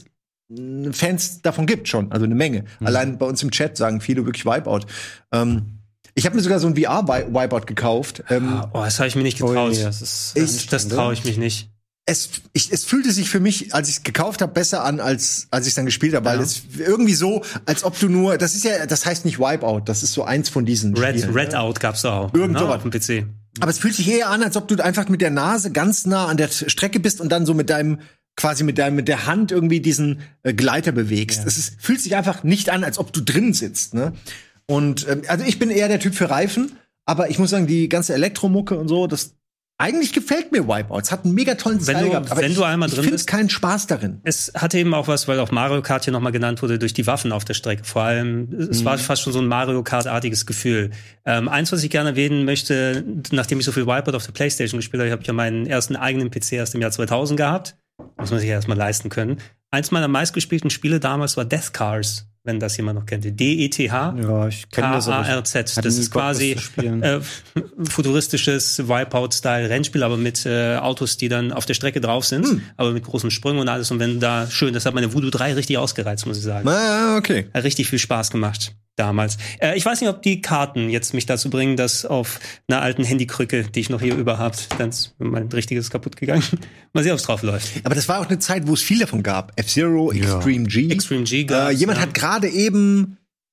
Fans davon gibt schon, also eine Menge. Mhm. Allein bei uns im Chat sagen viele wirklich Wipeout. Ähm, Ich habe mir sogar so ein V R-Wipeout gekauft. Ähm, oh, das habe ich mir nicht getraut. Oh, das ist, ich, das traue ich mich nicht. Es, ich, es fühlte sich für mich, als ich es gekauft habe, besser an, als als ich es dann gespielt habe, weil ja. es irgendwie so, als ob du nur, das ist ja, das heißt nicht Wipeout, das ist so eins von diesen Red, Spielen. Red Out gab's da auch. Irgend sowas auf dem P C. Aber es fühlt sich eher an, als ob du einfach mit der Nase ganz nah an der Strecke bist und dann so mit deinem, quasi mit deinem, mit der Hand irgendwie diesen äh, Gleiter bewegst. Ja. Es ist, fühlt sich einfach nicht an, als ob du drin sitzt, ne? Und, ähm, also ich bin eher der Typ für Reifen, aber ich muss sagen, die ganze Elektromucke und so, das, eigentlich gefällt mir Wipeout. Es hat einen mega tollen Style wenn du, gehabt. Aber wenn ich, du einmal drin ich finde bist, keinen Spaß darin. Es hatte eben auch was, weil auch Mario Kart hier nochmal genannt wurde, durch die Waffen auf der Strecke. Vor allem, es mhm. war fast schon so ein Mario Kart-artiges Gefühl. Ähm, eins, was ich gerne erwähnen möchte, nachdem ich so viel Wipeout auf der PlayStation gespielt habe, ich habe ja meinen ersten eigenen P C erst im Jahr zweitausend gehabt. Muss man sich ja erstmal leisten können. Eins meiner meistgespielten Spiele damals war Death Cars, wenn das jemand noch kennt. D E T H Ja, ich kenne das. K A R Z. Das ist quasi äh, futuristisches Wipeout-Style-Rennspiel, aber mit äh, Autos, die dann auf der Strecke drauf sind, hm. aber mit großen Sprüngen und alles. Und wenn da schön, das hat meine Voodoo drei richtig ausgereizt, muss ich sagen. Ah, okay. Hat richtig viel Spaß gemacht damals. Äh, ich weiß nicht, ob die Karten jetzt mich dazu bringen, dass auf einer alten Handykrücke, die ich noch hier über habe, dann ist mein richtiges kaputt gegangen. Mal sehen, ob es drauf läuft. Aber das war auch eine Zeit, wo es viel davon gab. F-Zero, ja. Extreme G. Extreme G gab's, äh, Jemand ja. hat gerade eben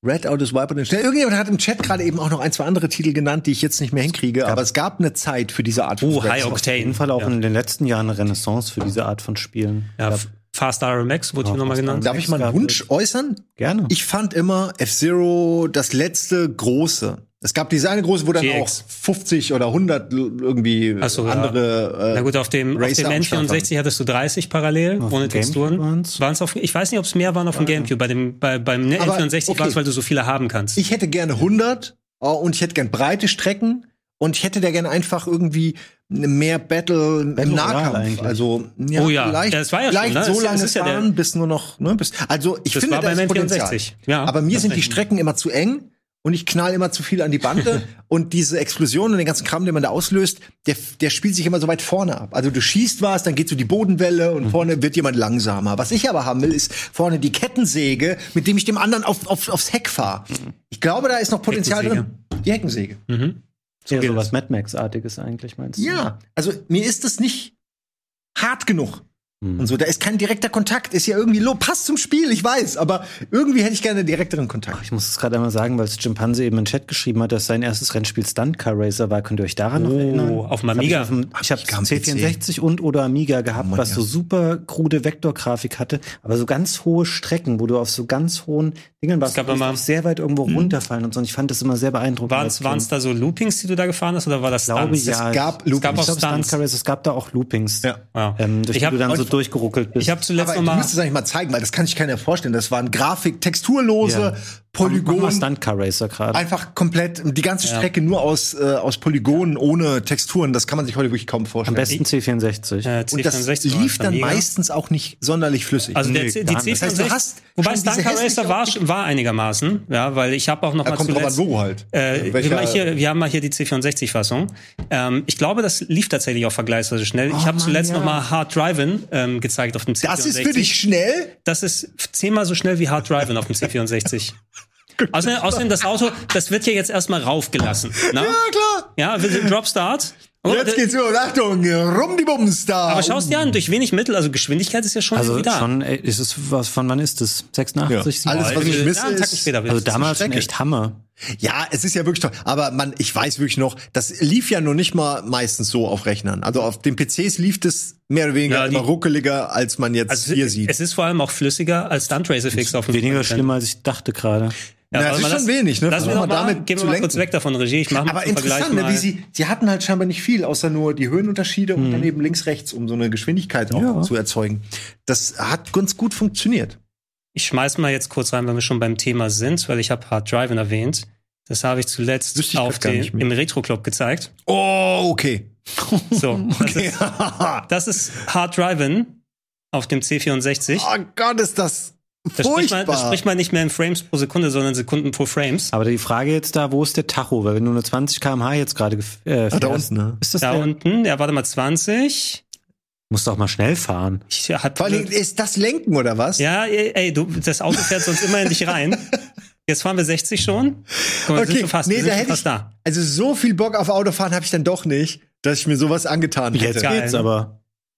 Redout ist Wipeout. Irgendjemand hat im Chat gerade eben auch noch ein, zwei andere Titel genannt, die ich jetzt nicht mehr hinkriege. Aber es gab eine Zeit für diese Art von Spielen. Oh, High Octane. Auf jeden Fall auch ja. in den letzten Jahren eine Renaissance für diese Art von Spielen. Ja, ja. Fast R M X wurde hier nochmal genannt. Darf ich mal einen Wunsch äußern? Gerne. Ich fand immer F-Zero das letzte große. Es gab diese eine große, wo dann G X. Auch fünfzig oder hundert irgendwie so, andere ja. äh, Na gut, auf dem, auf dem N vierundsechzig hattest du dreißig parallel, auf ohne Texturen. Waren's auf, ich weiß nicht, ob es mehr waren auf dem Gamecube. Bei dem, bei, beim N vierundsechzig okay. war es, weil du so viele haben kannst. Ich hätte gerne hundert oh, und ich hätte gerne breite Strecken und ich hätte da gerne einfach irgendwie mehr Battle, Battle im Nahkampf. Also ja, oh ja, vielleicht, das war ja vielleicht schon, ne? so lange ja fahren, bis nur noch. Ne, bis, also ich das finde, war das ist Potenzial. Ja, aber mir sind die Strecken immer zu eng. Und ich knall immer zu viel an die Bande. Und diese Explosion und den ganzen Kram, den man da auslöst, der, der spielt sich immer so weit vorne ab. Also du schießt was, dann geht so die Bodenwelle und mhm. vorne wird jemand langsamer. Was ich aber haben will, ist vorne die Kettensäge, mit dem ich dem anderen auf, auf, aufs Heck fahre. Ich glaube, da ist noch Potenzial drin. Die Heckensäge. Mhm. So ja, sowas Mad Max-artiges eigentlich, meinst du? Ja, also mir ist das nicht hart genug. Und so, da ist kein direkter Kontakt, ist ja irgendwie low, passt zum Spiel, ich weiß, aber irgendwie hätte ich gerne direkteren Kontakt. Ich muss es gerade einmal sagen, weil es Chimpanse eben im Chat geschrieben hat, dass sein erstes Rennspiel Stunt Car Racer war. Könnt ihr euch daran oh, noch erinnern? Auf dem Amiga. Ich habe hab C vierundsechzig und oder Amiga gehabt, oh, was ja. so super krude Vektorgrafik hatte, aber so ganz hohe Strecken, wo du auf so ganz hohen Dingen warst, du musst sehr weit irgendwo mhm. runterfallen und so. Und ich fand das immer sehr beeindruckend. Waren es da so Loopings, die du da gefahren hast, oder war das Stunts? Ich glaube, ja. Es gab Loopings. Es gab auch Stunt Car Racer, es gab da auch Loopings, ja. Ja. Ähm, durch ich die du dann so durchgeruckelt bist. Ich habe zuletzt aber noch mal. Du müsstest es eigentlich mal zeigen, weil das kann sich keiner vorstellen. Das waren Grafik, texturlose ja. Polygon. Stunt Car Racer gerade. Einfach komplett die ganze Strecke ja. nur aus äh, aus Polygonen ohne Texturen. Das kann man sich heute wirklich kaum vorstellen. Am besten C vierundsechzig. Äh, C vierundsechzig. Und das lief dann meistens auch nicht sonderlich flüssig. Also der, nee, die C vierundsechzig. Das heißt, du hast wobei Stunt Car Racer war, war einigermaßen, ja, weil ich habe auch noch da mal kommt zuletzt. Drauf an, wo halt. Äh, wir, mal hier, wir haben mal hier die C vierundsechzig-Fassung. Ähm, ich glaube, das lief tatsächlich auch vergleichsweise schnell. Oh, ich habe zuletzt ja. noch mal Hard Drivin' ähm, gezeigt auf dem C vierundsechzig. Das ist für dich schnell? Das ist zehnmal so schnell wie Hard Drivin' auf dem C vierundsechzig. Außerdem, außerdem das Auto, das wird hier jetzt erstmal raufgelassen. Na? Ja, klar. Ja, wir sind Drop Start. Oh, jetzt geht's los, Achtung, rum die Bums da. Aber schaust dir an, durch wenig Mittel, also Geschwindigkeit ist ja schon also da. schon, ey, ist es, was, von wann ist das? sechsundachtzig? Ja. Alles, was ich misse, ja, ist, später also damals schon echt Hammer. Ja, es ist ja wirklich toll. Aber man, ich weiß wirklich noch, das lief ja noch nicht mal meistens so auf Rechnern. Also auf den P Cs lief das mehr oder weniger ja, immer ruckeliger, als man jetzt also hier sieht. Es ist vor allem auch flüssiger als Stunt Racer Fix auf dem weniger schlimmer, als ich dachte gerade. Ja, ja, das ist schon das, wenig, ne? Lass wir noch mal, damit gehen wir mal kurz weg davon, Regie. Ich mach mal aber interessant, ne, wie sie, sie hatten halt scheinbar nicht viel, außer nur die Höhenunterschiede mhm. und dann eben links, rechts, um so eine Geschwindigkeit auch ja. zu erzeugen. Das hat ganz gut funktioniert. Ich schmeiß mal jetzt kurz rein, wenn wir schon beim Thema sind, weil ich habe Hard Drivin' erwähnt. Das habe ich zuletzt ich auf den, im Retro Club gezeigt. Oh, okay. So, das, okay. ist, das ist Hard Drivin' auf dem C vierundsechzig. Oh Gott, ist das Das spricht, man, das spricht man nicht mehr in Frames pro Sekunde, sondern Sekunden pro Frames. Aber die Frage jetzt da, wo ist der Tacho? Weil wenn du nur zwanzig Kilometer pro Stunde jetzt gerade äh, fährst, ah, da unten, ne? Ist das da der? unten? Ja, warte mal, zwanzig. Musst auch mal schnell fahren. Ich hab, Vor allem, ist das Lenken oder was? Ja, ey, ey, du, das Auto fährt sonst immer in dich rein. Jetzt fahren wir sechzig schon. Guck mal, okay, sind schon fast, nee, sind da schon hätte fast ich, da. Also so viel Bock auf Autofahren habe ich dann doch nicht, dass ich mir sowas angetan hätte. Jetzt geht's aber.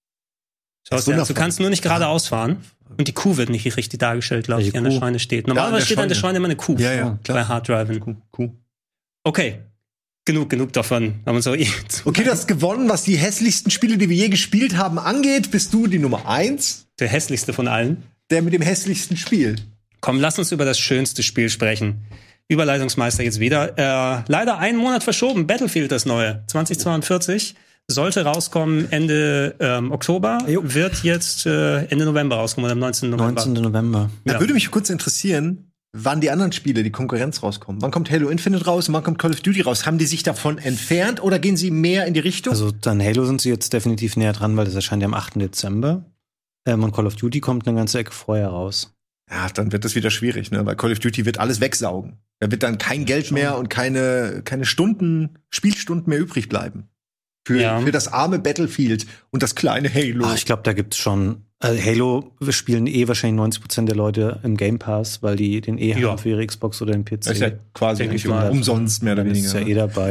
Schau, ja, du kannst nur nicht geradeaus fahren. Und die Kuh wird nicht richtig dargestellt, glaube ich, die an der Scheune steht. Normalerweise ja, steht an der Scheune immer eine Kuh. Ja, ja, klar. Bei Hard Drivin'. Kuh, Kuh. Okay. Genug, genug davon. Haben uns auch eh okay, du hast gewonnen, was die hässlichsten Spiele, die wir je gespielt haben, angeht. Bist du die Nummer eins? Der hässlichste von allen. Der mit dem hässlichsten Spiel. Komm, lass uns über das schönste Spiel sprechen. Überleitungsmeister jetzt wieder. Äh, leider einen Monat verschoben. Battlefield, das neue. zwanzig zweiundvierzig. Sollte rauskommen Ende ähm, Oktober. Jo. Wird jetzt äh, Ende November rauskommen, am neunzehnten November. neunzehnten November. Da ja. würde mich kurz interessieren, wann die anderen Spiele, die Konkurrenz rauskommen. Wann kommt Halo Infinite raus und wann kommt Call of Duty raus? Haben die sich davon entfernt oder gehen sie mehr in die Richtung? Also dann Halo sind sie jetzt definitiv näher dran, weil das erscheint ja am achten Dezember. Ähm, und Call of Duty kommt eine ganze Ecke vorher raus. Ja, dann wird das wieder schwierig, ne? Weil Call of Duty wird alles wegsaugen. Da wird dann kein Geld mehr und keine, keine Stunden, Spielstunden mehr übrig bleiben. Für, ja. für das arme Battlefield und das kleine Halo. Ach, ich glaube, da gibt's schon. Also Halo spielen eh wahrscheinlich neunzig Prozent der Leute im Game Pass, weil die den eh ja. haben für ihre Xbox oder den P C. Das ist ja quasi nicht umsonst mehr oder weniger. Das ist ja eh dabei.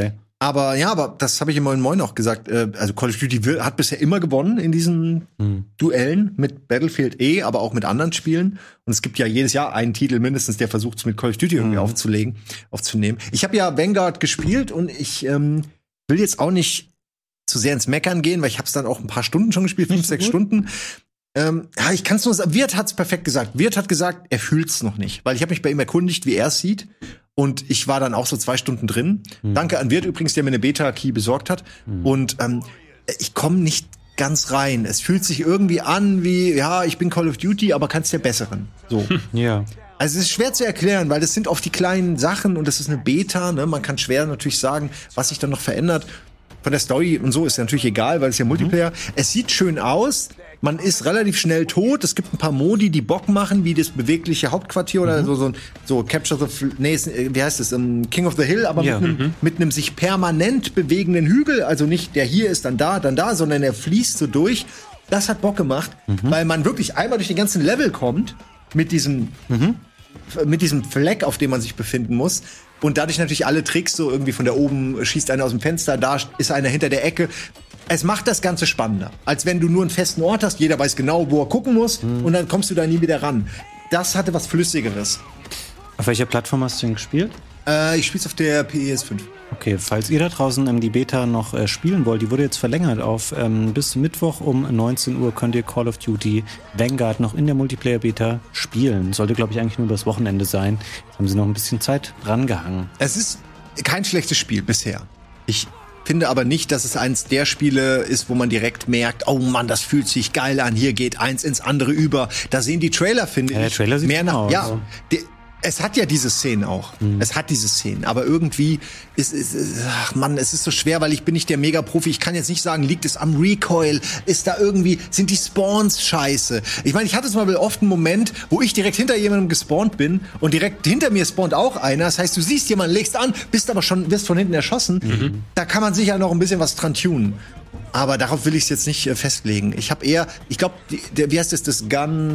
Aber ja, aber das habe ich im Moin Moin auch gesagt. Äh, also Call of Duty will, hat bisher immer gewonnen in diesen hm. Duellen mit Battlefield eh, aber auch mit anderen Spielen. Und es gibt ja jedes Jahr einen Titel mindestens, der versucht es mit Call of Duty irgendwie hm. aufzulegen, aufzunehmen. Ich habe ja Vanguard gespielt und ich ähm, will jetzt auch nicht zu sehr ins Meckern gehen, weil ich habe es dann auch ein paar Stunden schon gespielt, fünf, sechs Stunden. Ähm, ja, ich kann es nur sagen. Wirt hat's perfekt gesagt. Wirt hat gesagt, er fühlt's noch nicht, weil ich habe mich bei ihm erkundigt, wie er es sieht. Und ich war dann auch so zwei Stunden drin. Mhm. Danke an Wirt übrigens, der mir eine Beta-Key besorgt hat. Mhm. Und ähm, ich komme nicht ganz rein. Es fühlt sich irgendwie an wie, ja, ich bin Call of Duty, aber kannst der Besseren. So. Ja. Also es ist schwer zu erklären, weil das sind oft die kleinen Sachen und das ist eine Beta. Ne? Man kann schwer natürlich sagen, was sich dann noch verändert. Von der Story und so ist ja natürlich egal, weil es ja Multiplayer. Mhm. Es sieht schön aus. Man ist relativ schnell tot. Es gibt ein paar Modi, die Bock machen, wie das bewegliche Hauptquartier oder mhm. so, so, so Capture the, nee, wie heißt es, um, King of the Hill, aber ja. mit einem mhm. mit einem sich permanent bewegenden Hügel. Also nicht der hier ist dann da, dann da, sondern der fließt so durch. Das hat Bock gemacht, mhm. weil man wirklich einmal durch den ganzen Level kommt mit diesem, mhm. mit diesem Fleck, auf dem man sich befinden muss. Und dadurch natürlich alle Tricks, so irgendwie von da oben schießt einer aus dem Fenster, da ist einer hinter der Ecke. Es macht das Ganze spannender, als wenn du nur einen festen Ort hast, jeder weiß genau, wo er gucken muss, mhm. und dann kommst du da nie wieder ran. Das hatte was Flüssigeres. Auf welcher Plattform hast du denn gespielt? Äh, ich spiel's auf der P S fünf. Okay, falls ihr da draußen ähm, die Beta noch äh, spielen wollt, die wurde jetzt verlängert auf ähm, bis Mittwoch um neunzehn Uhr könnt ihr Call of Duty Vanguard noch in der Multiplayer-Beta spielen. Sollte, glaube ich, eigentlich nur das Wochenende sein. Jetzt haben sie noch ein bisschen Zeit rangehangen. Es ist kein schlechtes Spiel bisher. Ich finde aber nicht, dass es eins der Spiele ist, wo man direkt merkt, oh Mann, das fühlt sich geil an, hier geht eins ins andere über. Da sehen die Trailer, finde ja, der ich, Trailer sieht mehr nach. aus. Ja, die, es hat ja diese Szenen auch. Mhm. Es hat diese Szenen. Aber irgendwie ist, ist, ist, ach Mann, es ist so schwer, weil ich bin nicht der Mega-Profi. Ich kann jetzt nicht sagen, liegt es am Recoil? Ist da irgendwie, sind die Spawns scheiße? Ich meine, ich hatte zum Beispiel oft einen Moment, wo ich direkt hinter jemandem gespawnt bin und direkt hinter mir spawnt auch einer. Das heißt, du siehst jemanden, legst an, bist aber schon, wirst von hinten erschossen. Mhm. Da kann man sicher noch ein bisschen was dran tunen. Aber darauf will ich es jetzt nicht äh, festlegen. Ich habe eher, ich glaube, wie heißt das, das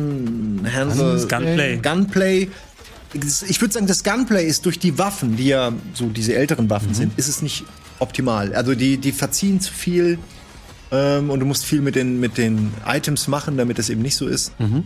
Gun Handle, Gunplay. Gunplay. Ich würde sagen, das Gunplay ist durch die Waffen, die ja so diese älteren Waffen mhm. sind, ist es nicht optimal. Also die, die verziehen zu viel ähm, und du musst viel mit den, mit den Items machen, damit das eben nicht so ist. Mhm.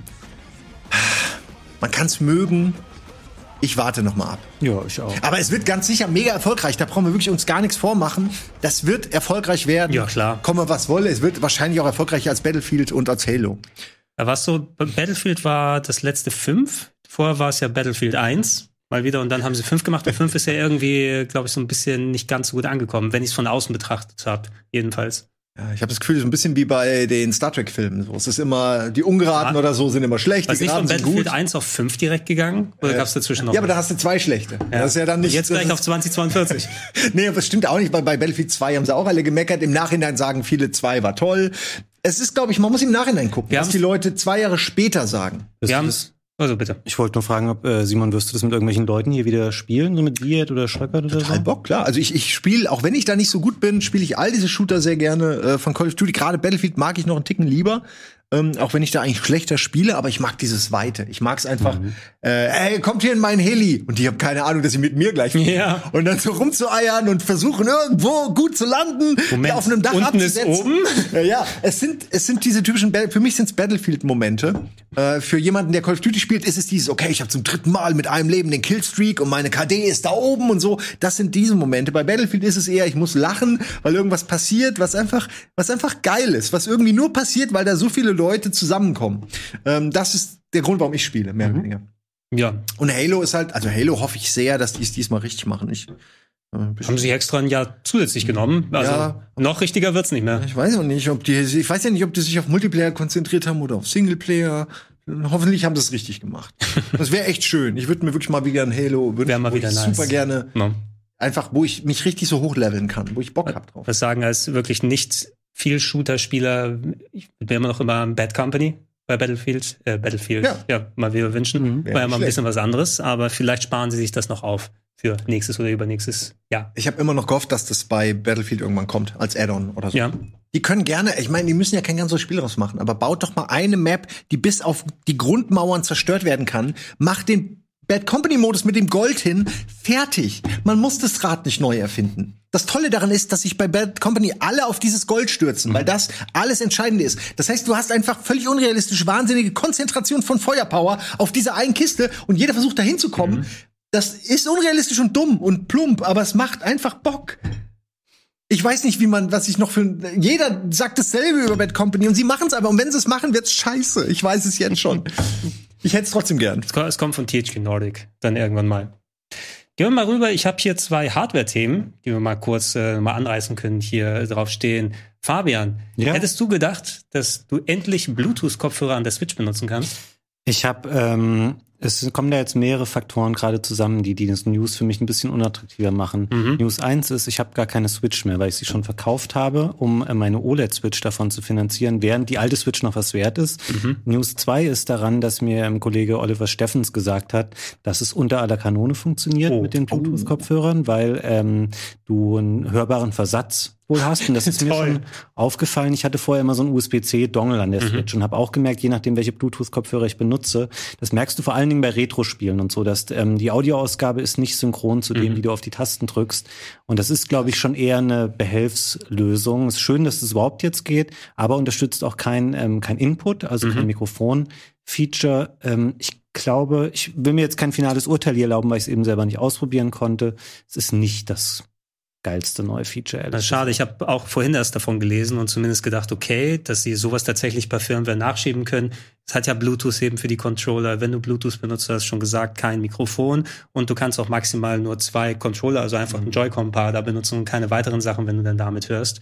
Man kann es mögen. Ich warte noch mal ab. Ja, ich auch. Aber es wird ganz sicher mega erfolgreich. Da brauchen wir wirklich uns gar nichts vormachen. Das wird erfolgreich werden. Ja, klar. Komme, was wolle. Es wird wahrscheinlich auch erfolgreicher als Battlefield und als Halo. Da war's so, Battlefield war das letzte fünf. Vorher war es ja Battlefield eins, mal wieder, und dann haben sie fünf gemacht. Und fünf ist ja irgendwie, glaube ich, so ein bisschen nicht ganz so gut angekommen, wenn ich es von außen betrachtet habe, jedenfalls. Ja, ich habe das Gefühl, so ein bisschen wie bei den Star Trek-Filmen. Es ist immer, die Ungeraden ja. oder so sind immer schlecht, die Geraden sind gut. Ist nicht von Battlefield eins auf fünf direkt gegangen? Oder äh, gab's dazwischen noch? Ja, aber da hast du zwei schlechte. Ja. Das ist ja dann nicht. Jetzt gleich auf zwanzig zweiundvierzig. Nee, aber das stimmt auch nicht, weil bei Battlefield zwei haben sie auch alle gemeckert. Im Nachhinein sagen viele, zwei war toll. Es ist, glaube ich, man muss im Nachhinein gucken, wir was die Leute zwei Jahre später sagen. Wir haben es. Also bitte. Ich wollte nur fragen, ob äh, Simon, wirst du das mit irgendwelchen Leuten hier wieder spielen, so mit Wirt oder Schröckert oder Total so? Bock, klar. Also ich, ich spiele, auch wenn ich da nicht so gut bin, spiele ich all diese Shooter sehr gerne äh, von Call of Duty. Gerade Battlefield mag ich noch einen Ticken lieber. Ähm, auch wenn ich da eigentlich schlechter spiele, aber ich mag dieses Weite. Ich mag's einfach, mhm. äh, ey, kommt hier in mein Heli. Und die haben keine Ahnung, dass sie mit mir gleich ja. und dann so rumzueiern und versuchen irgendwo gut zu landen, Moment, auf einem Dach unten abzusetzen. Ist oben? Ja, ja, es sind es sind diese typischen, für mich sind's Battlefield-Momente. Äh, für jemanden, der Call of Duty spielt, ist es dieses, okay, ich habe zum dritten Mal mit einem Leben den Killstreak und meine K D ist da oben und so. Das sind diese Momente. Bei Battlefield ist es eher, ich muss lachen, weil irgendwas passiert, was einfach, was einfach geil ist, was irgendwie nur passiert, weil da so viele Leute zusammenkommen. Ähm, das ist der Grund, warum ich spiele, mehr oder weniger. Ja. Und Halo ist halt, also Halo hoffe ich sehr, dass die es diesmal richtig machen. Ich, äh, haben sie extra ein Jahr zusätzlich genommen? Also ja, noch richtiger wird's nicht mehr. Ich weiß auch nicht, ob die, ich weiß ja nicht, ob die sich auf Multiplayer konzentriert haben oder auf Singleplayer. Hoffentlich haben sie es richtig gemacht. Das wäre echt schön. Ich würde mir wirklich mal wieder ein Halo wünschen, mal wieder wo ich nice. super gerne no. einfach, wo ich mich richtig so hochleveln kann, wo ich Bock hab drauf. Was sagen als wirklich nicht viel Shooter-Spieler, ich bin immer noch immer Bad Company bei Battlefield, äh, Battlefield, ja, ja mal wieder wünschen. Mhm. War ja mal ein bisschen was anderes, aber vielleicht sparen sie sich das noch auf für nächstes oder übernächstes Jahr. Ich habe immer noch gehofft, dass das bei Battlefield irgendwann kommt, als Add-on oder so. Ja. Die können gerne, ich meine, die müssen ja kein ganzes Spiel draus machen, aber baut doch mal eine Map, die bis auf die Grundmauern zerstört werden kann. Macht den Bad Company-Modus mit dem Gold hin, fertig. Man muss das Rad nicht neu erfinden. Das Tolle daran ist, dass sich bei Bad Company alle auf dieses Gold stürzen, mhm. weil das alles Entscheidende ist. Das heißt, du hast einfach völlig unrealistisch wahnsinnige Konzentration von Feuerpower auf dieser einen Kiste und jeder versucht da hinzukommen. Mhm. Das ist unrealistisch und dumm und plump, aber es macht einfach Bock. Ich weiß nicht, wie man, was ich noch für. Jeder sagt dasselbe über Bad Company und sie machen es aber. Und wenn sie es machen, wird's scheiße. Ich weiß es jetzt schon. Ich hätte es trotzdem gern. Es kommt von T H Q Nordic, dann irgendwann mal. Gehen wir mal rüber. Ich habe hier zwei Hardware-Themen, die wir mal kurz äh, mal anreißen können, hier drauf stehen. Fabian, ja? Hättest du gedacht, dass du endlich Bluetooth-Kopfhörer an der Switch benutzen kannst? Ich habe, ähm, es kommen da jetzt mehrere Faktoren gerade zusammen, die die das News für mich ein bisschen unattraktiver machen. Mhm. News eins ist, ich habe gar keine Switch mehr, weil ich sie schon verkauft habe, um meine O L E D-Switch davon zu finanzieren, während die alte Switch noch was wert ist. Mhm. News zwei ist daran, dass mir ein Kollege Oliver Steffens gesagt hat, dass es unter aller Kanone funktioniert oh. mit den Bluetooth-Kopfhörern, weil ähm, du einen hörbaren Versatz wohl hast. Und das ist mir schon aufgefallen. Ich hatte vorher immer so einen U S B C-Dongle an der Switch mhm. und habe auch gemerkt, je nachdem, welche Bluetooth-Kopfhörer ich benutze, das merkst du vor allen Dingen bei Retro-Spielen und so, dass ähm, die Audioausgabe ist nicht synchron zu dem, mhm. wie du auf die Tasten drückst. Und das ist, glaube ich, schon eher eine Behelfslösung. Es ist schön, dass es überhaupt jetzt geht, aber unterstützt auch kein, ähm, kein Input, also mhm. kein Mikrofon-Feature. Ähm, ich glaube, ich will mir jetzt kein finales Urteil hier erlauben, weil ich es eben selber nicht ausprobieren konnte. Es ist nicht das geilste neue Feature. Das ist schade, ich habe auch vorhin erst davon gelesen und zumindest gedacht, okay, dass sie sowas tatsächlich bei Firmware nachschieben können. Es hat ja Bluetooth eben für die Controller. Wenn du Bluetooth benutzt, hast du schon gesagt, kein Mikrofon und du kannst auch maximal nur zwei Controller, also einfach mhm. ein Joy-Con-Paar da benutzen und keine weiteren Sachen, wenn du dann damit hörst.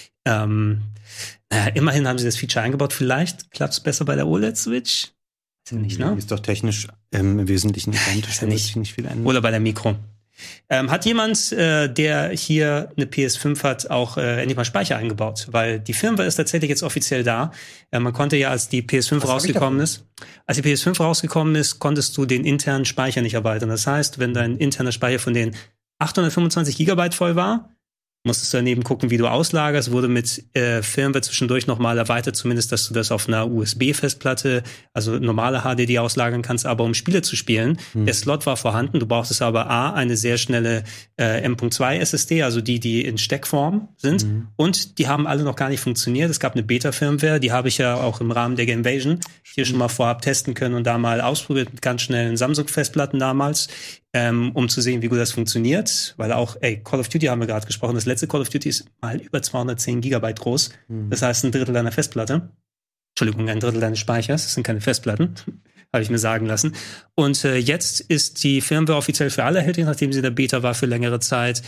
Ähm, naja, immerhin haben sie das Feature eingebaut. Vielleicht klappt es besser bei der O L E D-Switch. Ist ja nicht, ne? Ist doch technisch ähm, im Wesentlichen identisch. Da wird sich nicht viel ändern. Oder bei der Mikro. Ähm, hat jemand, äh, der hier eine P S fünf hat, auch äh, endlich mal Speicher eingebaut? Weil die Firmware ist tatsächlich jetzt offiziell da. Äh, man konnte ja, als die P S fünf Was rausgekommen ist, als die P S fünf rausgekommen ist, konntest du den internen Speicher nicht erweitern. Das heißt, wenn dein interner Speicher von den achthundertfünfundzwanzig Gigabyte voll war, musstest du daneben gucken, wie du auslagerst, wurde mit äh, Firmware zwischendurch nochmal erweitert, zumindest, dass du das auf einer U S B-Festplatte, also normale H D D auslagern kannst, aber um Spiele zu spielen. Hm. Der Slot war vorhanden, du brauchtest aber A, eine sehr schnelle äh, M Punkt zwei S S D, also die, die in Steckform sind, hm. und die haben alle noch gar nicht funktioniert. Es gab eine Beta-Firmware, die habe ich ja auch im Rahmen der Gamevasion hier schon mal vorab testen können und da mal ausprobiert mit ganz schnellen Samsung-Festplatten damals. Ähm, um zu sehen, wie gut das funktioniert, weil auch, ey, Call of Duty haben wir gerade gesprochen, das letzte Call of Duty ist mal über zweihundertzehn Gigabyte groß, mhm. das heißt ein Drittel deiner Festplatte, Entschuldigung, ein Drittel deines Speichers, das sind keine Festplatten, habe ich mir sagen lassen. Und äh, jetzt ist die Firmware offiziell für alle erhältlich, nachdem sie in der Beta war für längere Zeit.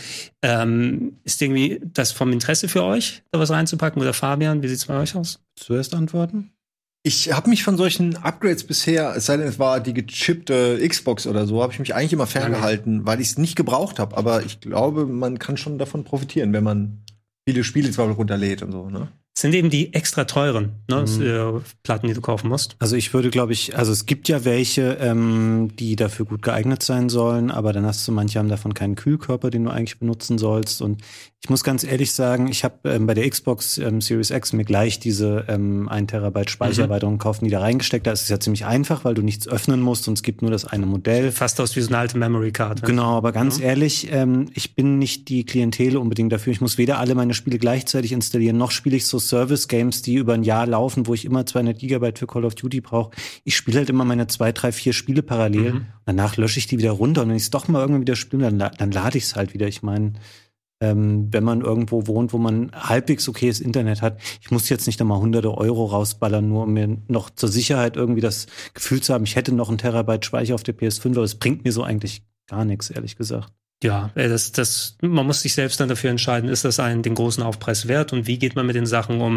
Ähm, ist irgendwie das vom Interesse für euch, da was reinzupacken? Oder Fabian, wie sieht's bei euch aus? Zuerst antworten? Ich habe mich von solchen Upgrades bisher, es sei denn, es war die gechippte Xbox oder so, habe ich mich eigentlich immer ferngehalten, weil ich es nicht gebraucht habe. Aber ich glaube, man kann schon davon profitieren, wenn man viele Spiele zwar runterlädt und so, ne? Das sind eben die extra teuren ne, mhm. äh, Platten, die du kaufen musst. Also ich würde, glaube ich, also es gibt ja welche, ähm, die dafür gut geeignet sein sollen, aber dann hast du, manche haben davon keinen Kühlkörper, den du eigentlich benutzen sollst. Und ich muss ganz ehrlich sagen, ich habe ähm, bei der Xbox ähm, Series X mir gleich diese ähm, ein Terabyte Speichererweiterung mhm. gekauft und die da reingesteckt. Da ist es ja ziemlich einfach, weil du nichts öffnen musst und es gibt nur das eine Modell. Fast aus wie so eine alte Memory Card. Genau, aber ganz ja. ehrlich, ähm, ich bin nicht die Klientel unbedingt dafür. Ich muss weder alle meine Spiele gleichzeitig installieren, noch spiele ich so Service-Games, die über ein Jahr laufen, wo ich immer zweihundert Gigabyte für Call of Duty brauche. Ich spiele halt immer meine zwei, drei, vier Spiele parallel. Mhm. Danach lösche ich die wieder runter und wenn ich es doch mal irgendwie wieder spiele, dann, dann lade ich es halt wieder. Ich meine, ähm, wenn man irgendwo wohnt, wo man halbwegs okayes Internet hat, ich muss jetzt nicht nochmal hunderte Euro rausballern, nur um mir noch zur Sicherheit irgendwie das Gefühl zu haben, ich hätte noch einen Terabyte Speicher auf der P S fünf, aber es bringt mir so eigentlich gar nichts, ehrlich gesagt. Ja, das, das, man muss sich selbst dann dafür entscheiden, ist das einen den großen Aufpreis wert und wie geht man mit den Sachen um?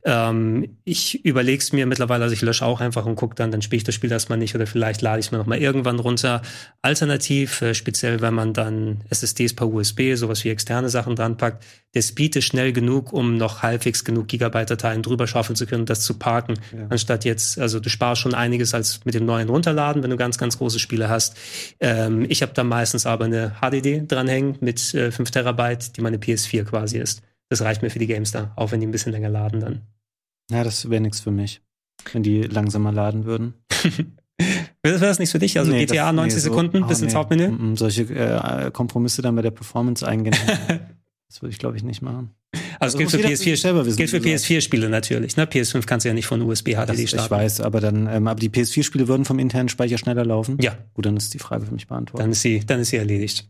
Ähm, ich überlege es mir mittlerweile, also ich lösche auch einfach und gucke dann, dann spiele ich das Spiel erstmal nicht oder vielleicht lade ich es mir nochmal irgendwann runter. Alternativ, äh, speziell wenn man dann S S Ds per U S B, sowas wie externe Sachen dran packt, der Speed ist schnell genug, um noch halbwegs genug Gigabyte-Dateien drüber schaufeln zu können und das zu parken, ja. Anstatt jetzt, also du sparst schon einiges als mit dem neuen Runterladen, wenn du ganz, ganz große Spiele hast. Ähm, ich habe da meistens aber eine H D D dranhängen mit äh, fünf Terabyte, die meine P S vier quasi ist. Das reicht mir für die Games da, auch wenn die ein bisschen länger laden dann. Ja, das wäre nichts für mich, wenn die langsamer laden würden. Das wäre das nichts für dich? Also Nee, G T A das- neunzig nee, so- Sekunden oh, bis ins nee. Hauptmenü? Mm, mm, Solche äh, Kompromisse dann bei der Performance eingehen. Das würde ich, glaube ich, nicht machen. Also, Also es gilt muss für jeder P S vier, für sich selber wissen, gilt für wie P S gesagt. vier Spiele natürlich. Ne? P S fünf kannst du ja nicht von U S B H D Das, D ich starten. weiß, aber dann, ähm, aber die P S vier Spiele würden vom internen Speicher schneller laufen. Ja. Gut, dann ist die Frage für mich beantwortet. Dann ist sie, dann ist sie erledigt.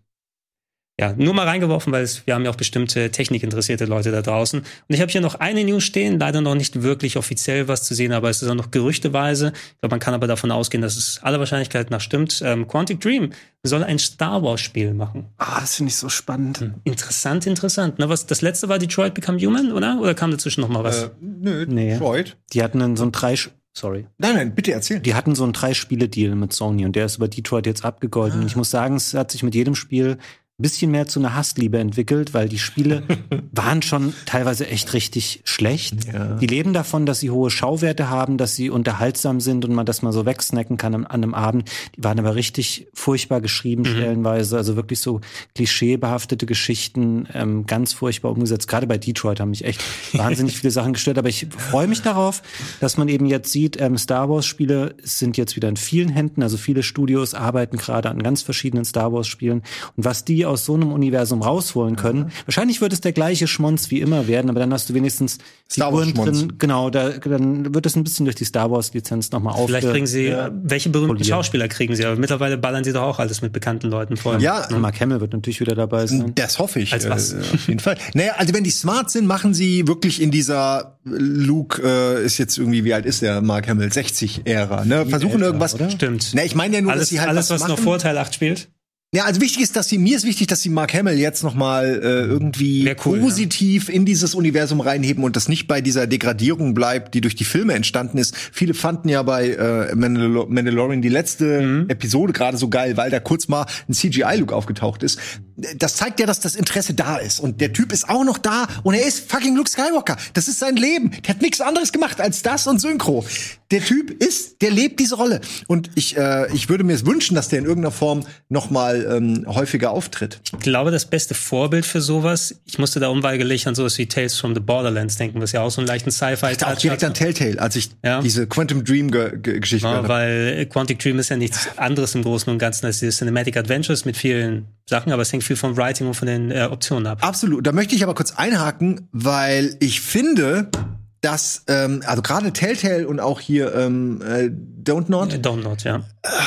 Ja, nur mal reingeworfen, weil es, wir haben ja auch bestimmte technikinteressierte Leute da draußen. Und ich habe hier noch eine News stehen, leider noch nicht wirklich offiziell was zu sehen, aber es ist auch noch gerüchteweise. Ich glaube, man kann aber davon ausgehen, dass es aller Wahrscheinlichkeit nach stimmt. Ähm, Quantic Dream soll ein Star Wars Spiel machen. Ah, das finde ich so spannend. Hm. Interessant, interessant. Na, was, das letzte war Detroit Become Human, oder? Oder kam dazwischen noch mal was? Äh, nö, Nee. Freud. Die hatten dann so ein drei, sorry. Nein, nein, bitte erzähl. Die hatten so einen Drei-Spiele-Deal mit Sony und der ist über Detroit jetzt abgegolten. Und ich muss sagen, es hat sich mit jedem Spiel ein bisschen mehr zu einer Hassliebe entwickelt, weil die Spiele waren schon teilweise echt richtig schlecht. Ja. Die leben davon, dass sie hohe Schauwerte haben, dass sie unterhaltsam sind und man das mal so wegsnacken kann an, an einem Abend. Die waren aber richtig furchtbar geschrieben stellenweise, also wirklich so klischeebehaftete Geschichten, ähm, ganz furchtbar umgesetzt. Gerade bei Detroit haben mich echt wahnsinnig viele Sachen gestört, aber ich freue mich darauf, dass man eben jetzt sieht, ähm, Star Wars Spiele sind jetzt wieder in vielen Händen, also viele Studios arbeiten gerade an ganz verschiedenen Star Wars Spielen und was die aus so einem Universum rausholen können. Mhm. Wahrscheinlich wird es der gleiche Schmonz wie immer werden, aber dann hast du wenigstens Star Wars Figuren Schmonz. drin. Genau, da, dann wird es ein bisschen durch die Star Wars Lizenz nochmal auf. Vielleicht kriegen sie, ja, welche berühmten poliert. Schauspieler kriegen sie? Aber mittlerweile ballern sie doch auch alles mit bekannten Leuten voll. Ja, Mark Hamill wird natürlich wieder dabei sein. das hoffe ich. Als was? Äh, auf jeden Fall. Naja, also wenn die smart sind, machen sie wirklich in dieser Luke äh, ist jetzt irgendwie, wie alt ist der Mark Hamill? sechzig-Ära, ne? Versuchen älter, irgendwas. oder? Stimmt. Na, ich meine ja nur, alles, dass sie halt alles, was, was noch machen. vor Teil acht spielt. Ja, also wichtig ist, dass sie, mir ist wichtig, dass sie Mark Hamill jetzt noch mal äh, irgendwie Wär cool, positiv in dieses Universum reinheben und das nicht bei dieser Degradierung bleibt, die durch die Filme entstanden ist. Viele fanden ja bei äh, Mandal- Mandalorian die letzte Mhm. Episode gerade so geil, weil da kurz mal ein C G I-Look aufgetaucht ist. Das zeigt ja, dass das Interesse da ist. Und der Typ ist auch noch da und er ist fucking Luke Skywalker. Das ist sein Leben. Der hat nichts anderes gemacht als das und Synchro. Der Typ ist, der lebt diese Rolle. Und ich, äh, ich würde mir es wünschen, dass der in irgendeiner Form noch mal ähm, häufiger auftritt. Ich glaube, das beste Vorbild für sowas, ich musste da unweigerlich an sowas wie Tales from the Borderlands denken, was ja auch so einen leichten Sci-Fi Ich dachte auch direkt an Telltale, als ich Ja. diese Quantum Dream Ge- Ge- Geschichte Ja, gehört habe. weil Quantic Dream ist ja nichts anderes im Großen und Ganzen als diese Cinematic Adventures mit vielen Sachen, aber es hängt viel vom Writing und von den äh, Optionen ab. Absolut. Da möchte ich aber kurz einhaken, weil ich finde, dass ähm, also gerade Telltale und auch hier ähm, äh, Don't Not, Äh, Don't Not, ja.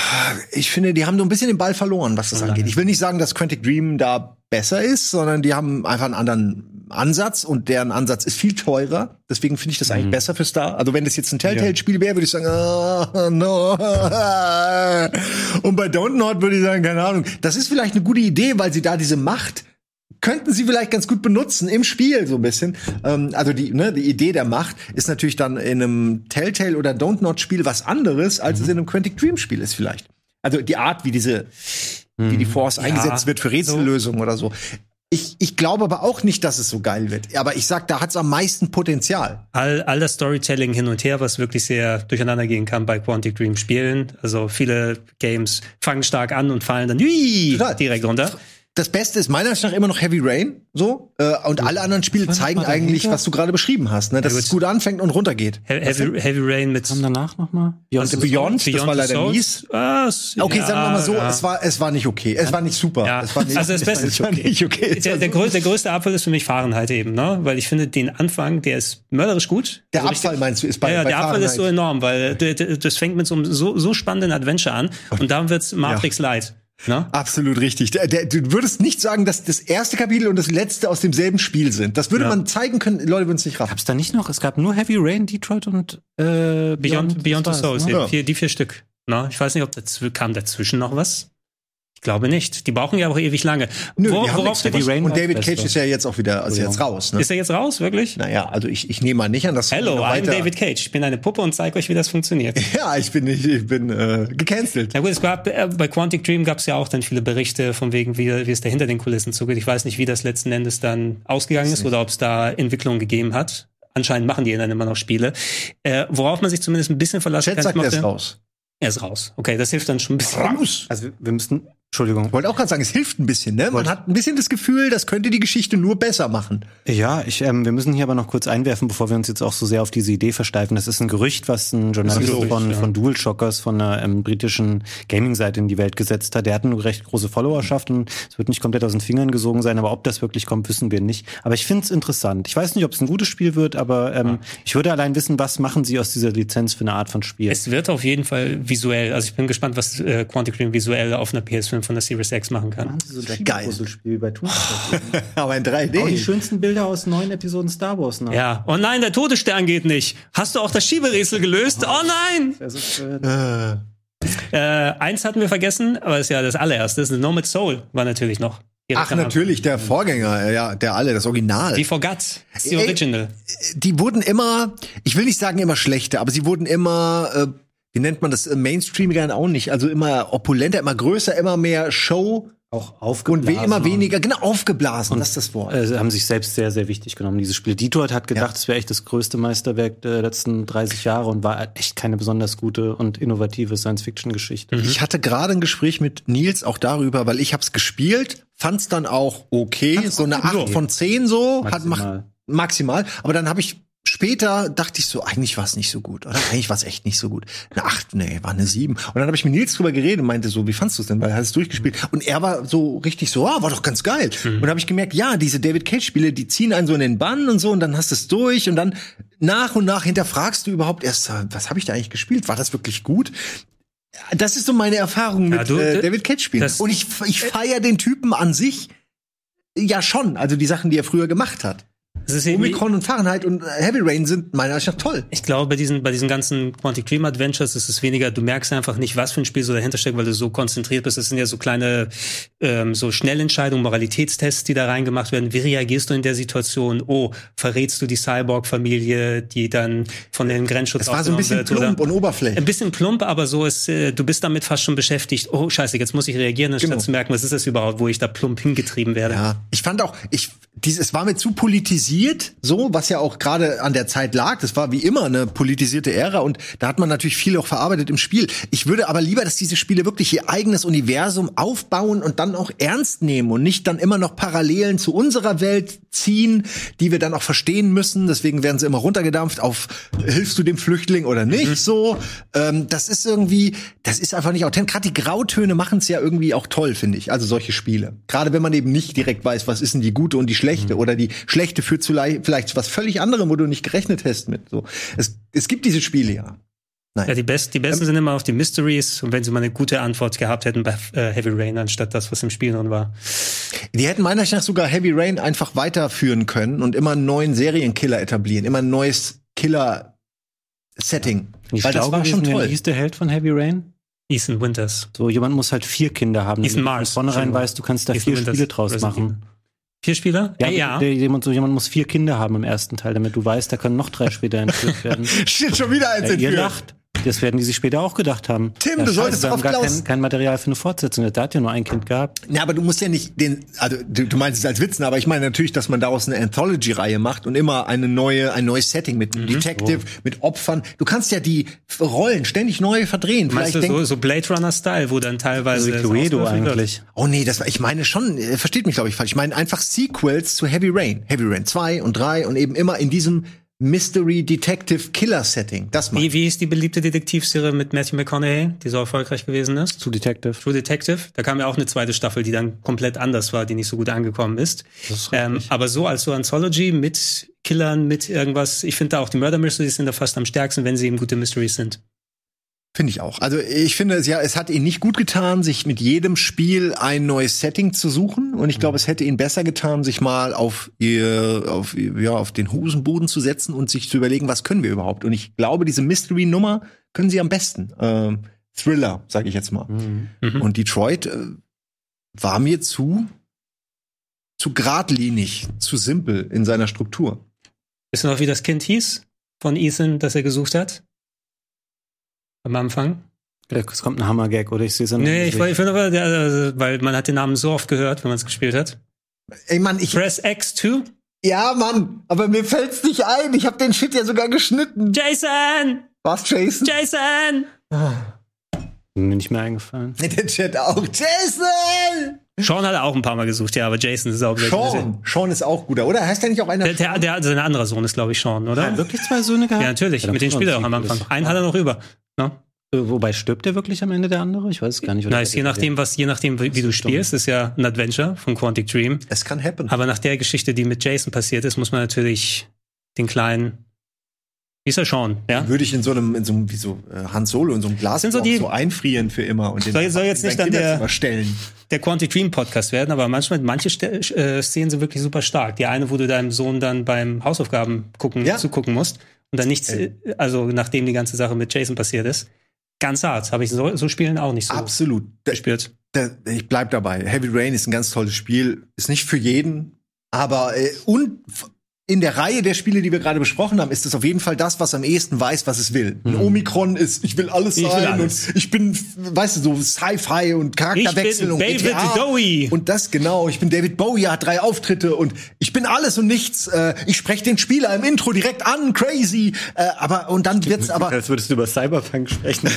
ich finde, die haben so ein bisschen den Ball verloren, was das Lange. angeht. Ich will nicht sagen, dass Quantic Dream da besser ist, sondern die haben einfach einen anderen Ansatz und deren Ansatz ist viel teurer. Deswegen finde ich das eigentlich besser für Star. Also wenn das jetzt ein Telltale-Spiel wäre, würde ich sagen, ah, no. Und bei Don't Not würde ich sagen, keine Ahnung. Das ist vielleicht eine gute Idee, weil sie da diese Macht könnten sie vielleicht ganz gut benutzen im Spiel so ein bisschen. Ähm, also die, ne, die Idee der Macht ist natürlich dann in einem Telltale oder Don't Not Spiel was anderes, als es in einem Quantic Dream Spiel ist vielleicht. Also die Art, wie diese, wie die Force eingesetzt wird für Rätsellösungen oder so. Ich, ich glaube aber auch nicht, dass es so geil wird. Aber ich sag, da hat es am meisten Potenzial. All, all das Storytelling hin und her, was wirklich sehr durcheinander gehen kann bei Quantic Dream Spielen. Also viele Games fangen stark an und fallen dann ui, Total. direkt runter. Das Beste ist meiner Meinung nach immer noch Heavy Rain, so. Äh, und alle anderen Spiele zeigen mal eigentlich, dahinter? was du gerade beschrieben hast, ne? Dass Ja, es gut. gut anfängt und runtergeht. He Heavy, Heavy Rain mit Kam danach noch mal? Beyond Also Beyond, das war the leider Souls. mies. Ah, s- Okay, ja, sagen wir mal so, ja. es war, es war nicht okay. Es war nicht super. Ja. Es war nicht, Also das es war Beste- nicht okay. Nicht okay. Es Der, war der, so- grö der größte Abfall ist für mich Fahrenheit eben, ne? Weil ich finde, den Anfang, der ist mörderisch gut. Der Also Abfall richtig- meinst du, ist bei, ja, ja, bei der Abfall ist so Fahrenheit. enorm, weil d- d- das fängt mit so einem so, so spannenden Adventure an und dann wird's Matrix Light. Ne? Absolut richtig. Der, der, du würdest nicht sagen, dass das erste Kapitel und das letzte aus demselben Spiel sind. Das würde Ja. man zeigen können, Leute würden es nicht raffen. Gab's da nicht noch? Es gab nur Heavy Rain, Detroit und äh, Beyond, Beyond the das Souls, war's, ne? eben Ja. vier, die vier Stück. Ne? Ich weiß nicht, ob dazw kam dazwischen noch was. Ich glaube nicht. Die brauchen ja auch ewig lange. Nö, Wo, die haben worauf nichts du Heavy Rain Und war das David Cage Beste. ist ja jetzt auch wieder, also jetzt raus. Ne? Ist er jetzt raus, wirklich? Naja, also ich, ich nehme mal nicht an, dass Hello, noch I'm weiter- David Cage. Ich bin eine Puppe und zeige euch, wie das funktioniert. Ja, ich bin nicht, ich bin äh, gecancelt. Na gut, es gab, äh, bei Quantic Dream gab es ja auch dann viele Berichte von wegen, wie, wie es da hinter den Kulissen zugeht. Ich weiß nicht, wie das letzten Endes dann ausgegangen ist oder ob es da Entwicklungen gegeben hat. Anscheinend machen die dann immer noch Spiele. Äh, worauf man sich zumindest ein bisschen verlassen Chat kann. sagt, ich er ist mochte- raus. Er ist raus. Okay, das hilft dann schon ein bisschen. Raus! Also wir müssen Entschuldigung. Ich wollte auch gerade sagen, es hilft ein bisschen, ne? Man hat ein bisschen das Gefühl, das könnte die Geschichte nur besser machen. Ja, ich, ähm, wir müssen hier aber noch kurz einwerfen, bevor wir uns jetzt auch so sehr auf diese Idee versteifen. Das ist ein Gerücht, was ein Journalist Gerücht, von, ja. von DualShockers, von einer ähm, britischen Gaming-Seite in die Welt gesetzt hat. Der hat eine recht große Followerschaft und es wird nicht komplett aus den Fingern gesogen sein, aber ob das wirklich kommt, wissen wir nicht. Aber ich finde es interessant. Ich weiß nicht, ob es ein gutes Spiel wird, aber ähm, ja. ich würde allein wissen, was machen sie aus dieser Lizenz für eine Art von Spiel. Es wird auf jeden Fall visuell, also ich bin gespannt, was äh, Quantic Dream visuell auf einer P S fünf von der Series X machen kann. So ein geil. Spiel wie bei Toon. Aber in drei D. Auch die schönsten Bilder aus neuen Episoden Star Wars nach. Ja. Oh nein, der Todesstern geht nicht. Hast du auch das Schieberätsel gelöst? Oh nein! Das ist schön. Äh, eins hatten wir vergessen, aber ist ja das allererste. Das ist Nomad Soul war natürlich noch. Ach, natürlich, der Vorgänger, ja, der alle, das Original. Die Forgot, das ist die Original. Die wurden immer, ich will nicht sagen immer schlechter, aber sie wurden immer, äh, wie nennt man das, Mainstreamiger auch nicht, also immer opulenter, immer größer, immer mehr Show. Auch aufgeblasen. Und we immer weniger, genau, aufgeblasen, und das ist das Wort. Äh, haben sich selbst sehr, sehr wichtig genommen, dieses Spiel. Dito hat gedacht, es ja. wäre echt das größte Meisterwerk der letzten dreißig Jahre und war echt keine besonders gute und innovative Science-Fiction-Geschichte. Mhm. Ich hatte gerade ein Gespräch mit Nils auch darüber, weil ich hab's gespielt, fand's dann auch okay, fand's so eine acht okay. von zehn so, maximal. hat macht, maximal, aber dann habe ich später dachte ich so, eigentlich war es nicht so gut, oder? Eigentlich war es echt nicht so gut. Eine acht, nee, war eine sieben. Und dann habe ich mit Nils drüber geredet und meinte so, wie fandst du es denn? Weil er hat es durchgespielt. Und er war so richtig so, ah, war doch ganz geil. Mhm. Und dann habe ich gemerkt, ja, diese David Cage-Spiele, die ziehen einen so in den Bann und so und dann hast du es durch und dann nach und nach hinterfragst du überhaupt erst, was habe ich da eigentlich gespielt? War das wirklich gut? Das ist so meine Erfahrung mit ja, du, äh, David Cage-Spielen. Und ich, ich feiere den Typen an sich ja schon, also die Sachen, die er früher gemacht hat. Omikron und Fahrenheit und Heavy Rain sind meiner Meinung nach toll. Ich glaube, bei diesen, bei diesen ganzen Quantic Dream Adventures ist es weniger, du merkst einfach nicht, was für ein Spiel so dahinter steckt, weil du so konzentriert bist. Das sind ja so kleine, ähm, so Schnellentscheidungen, Moralitätstests, die da reingemacht werden. Wie reagierst du in der Situation? Oh, verrätst du die Cyborg-Familie, die dann von den Grenzschutz Das war so ein bisschen wird, plump und oberflächlich. Ein bisschen plump, aber so ist, äh, du bist damit fast schon beschäftigt. Oh, scheiße, jetzt muss ich reagieren, anstatt genau. zu merken, was ist das überhaupt, wo ich da plump hingetrieben werde. Ja, ich fand auch, ich, dieses, es war mir zu politisiert, so, was ja auch gerade an der Zeit lag. Das war wie immer eine politisierte Ära und da hat man natürlich viel auch verarbeitet im Spiel. Ich würde aber lieber, dass diese Spiele wirklich ihr eigenes Universum aufbauen und dann auch ernst nehmen und nicht dann immer noch Parallelen zu unserer Welt ziehen, die wir dann auch verstehen müssen. Deswegen werden sie immer runtergedampft auf, hilfst du dem Flüchtling oder nicht, mhm. so. Ähm, das ist irgendwie, das ist einfach nicht authentisch. Gerade die Grautöne machen es ja irgendwie auch toll, finde ich. Also solche Spiele. Gerade wenn man eben nicht direkt weiß, was ist denn die gute und die schlechte mhm. oder die schlechte führt zu le- vielleicht zu was völlig anderem, wo du nicht gerechnet hast mit. So, es, es gibt diese Spiele ja. Nein. Ja, die, Best, die besten ähm, sind immer auf die Mysteries und wenn sie mal eine gute Antwort gehabt hätten bei äh, Heavy Rain, anstatt das, was im Spiel drin war. Die hätten meiner Meinung nach sogar Heavy Rain einfach weiterführen können und immer einen neuen Serienkiller etablieren, immer ein neues Killer-Setting. Ja. Weil das war schon toll. Wie hieß der Held von Heavy Rain? Ethan Winters. So, jemand muss halt vier Kinder haben. Ethan Mars. Von vornherein weißt, du kannst da Ethan vier Winters. Spiele draus machen. Vier Spieler? Ja, äh, ja. Der, jemand, so jemand muss vier Kinder haben im ersten Teil, damit du weißt, da können noch drei später entführt werden. Steht schon wieder eins ja, entführt. Ihr lacht. Das werden die sich später auch gedacht haben. Tim, ja, du solltest wir auf haben gar Klaus. kein, kein Material für eine Fortsetzung. Da hat ja nur ein Kind gehabt. Ja, aber du musst ja nicht den, also du, du meinst es als Witzen, aber ich meine natürlich, dass man daraus eine Anthology-Reihe macht und immer eine neue, ein neues Setting mit einem mhm. Detective, oh. mit Opfern. Du kannst ja die Rollen ständig neu verdrehen. Meinst Vielleicht du so, so Blade Runner-Style, wo dann teilweise also Cluedo eigentlich. Oh nee, das war, ich meine schon, versteht mich glaube ich falsch. Ich meine einfach Sequels zu Heavy Rain. Heavy Rain zwei und drei und eben immer in diesem Mystery Detective Killer Setting. Das wie, wie ist die beliebte Detektivserie mit Matthew McConaughey, die so erfolgreich gewesen ist? True Detective. True Detective. Da kam ja auch eine zweite Staffel, die dann komplett anders war, die nicht so gut angekommen ist. Das ist ähm, aber so als so Anthology mit Killern, mit irgendwas. Ich finde da auch die Murder Mysteries sind da fast am stärksten, wenn sie eben gute Mysteries sind. Finde ich auch. Also ich finde es ja, es hat ihnen nicht gut getan, sich mit jedem Spiel ein neues Setting zu suchen. Und ich glaube, mhm. es hätte ihnen besser getan, sich mal auf ihr, auf ja, auf den Hosenboden zu setzen und sich zu überlegen, was können wir überhaupt. Und ich glaube, diese Mystery-Nummer können sie am besten. Ähm, Thriller, sage ich jetzt mal. Mhm. Und Detroit äh, war mir zu zu geradlinig, zu simpel in seiner Struktur. Wissen wir noch, wie das Kind hieß von Ethan, das er gesucht hat? Am Anfang? Es kommt ein Hammer-Gag, oder? Ich sehe es an. Nee, ich, ich finde aber, der, weil man hat den Namen so oft gehört, wenn man es gespielt hat. Ey, Mann, ich. Press X zwei? Ja, Mann, aber mir fällt's nicht ein. Ich hab den Shit ja sogar geschnitten. Jason! Was, Jason? Jason! Mir nicht mehr eingefallen. Der Chat auch. Jason! Sean hat er auch ein paar Mal gesucht, ja, aber Jason ist auch Sean. Sean ist auch guter, oder? Heißt der nicht auch einer? Der, der, der, sein anderer Sohn ist, glaube ich, Sean, oder? Hat wirklich zwei Söhne gehabt? Ja, natürlich. Ja, mit denen spielt er auch am Anfang. Einen hat er noch über. No? Wobei stirbt der wirklich am Ende der andere? Ich weiß es gar nicht. Na, ist je nachdem, was, je nachdem, wie, wie du spielst, ist ja ein Adventure von Quantic Dream. Es kann happen. Aber nach der Geschichte, die mit Jason passiert ist, muss man natürlich den kleinen, wie ist er Sean, ja? Würde ich in so einem, in so einem, wie so äh, Han Solo, in so einem Glas so, die, so einfrieren für immer und den soll, soll jetzt nicht dann der, stellen. der Quantic Dream Podcast werden, aber manchmal, manche St- äh, Szenen sind wirklich super stark. Die eine, wo du deinem Sohn dann beim Hausaufgaben gucken, ja. zugucken musst und dann nichts, äh. also nachdem die ganze Sache mit Jason passiert ist. Ganz hart. Habe ich so, so Spielen auch nicht so Absolut. gespielt. Der, der, ich bleib dabei. Heavy Rain ist ein ganz tolles Spiel. Ist nicht für jeden, aber äh, und in der Reihe der Spiele, die wir gerade besprochen haben, ist es auf jeden Fall das, was am ehesten weiß, was es will. Ein Omikron ist, ich will alles sein ich will alles. und ich bin, weißt du, so Sci-Fi und Charakterwechsel und David G T A. Bowie. Und das genau, ich bin David Bowie, hat drei Auftritte und ich bin alles und nichts. Äh, ich spreche den Spieler im Intro direkt an, crazy. Äh, aber und dann wird's aber. Als würdest du über Cyberpunk sprechen.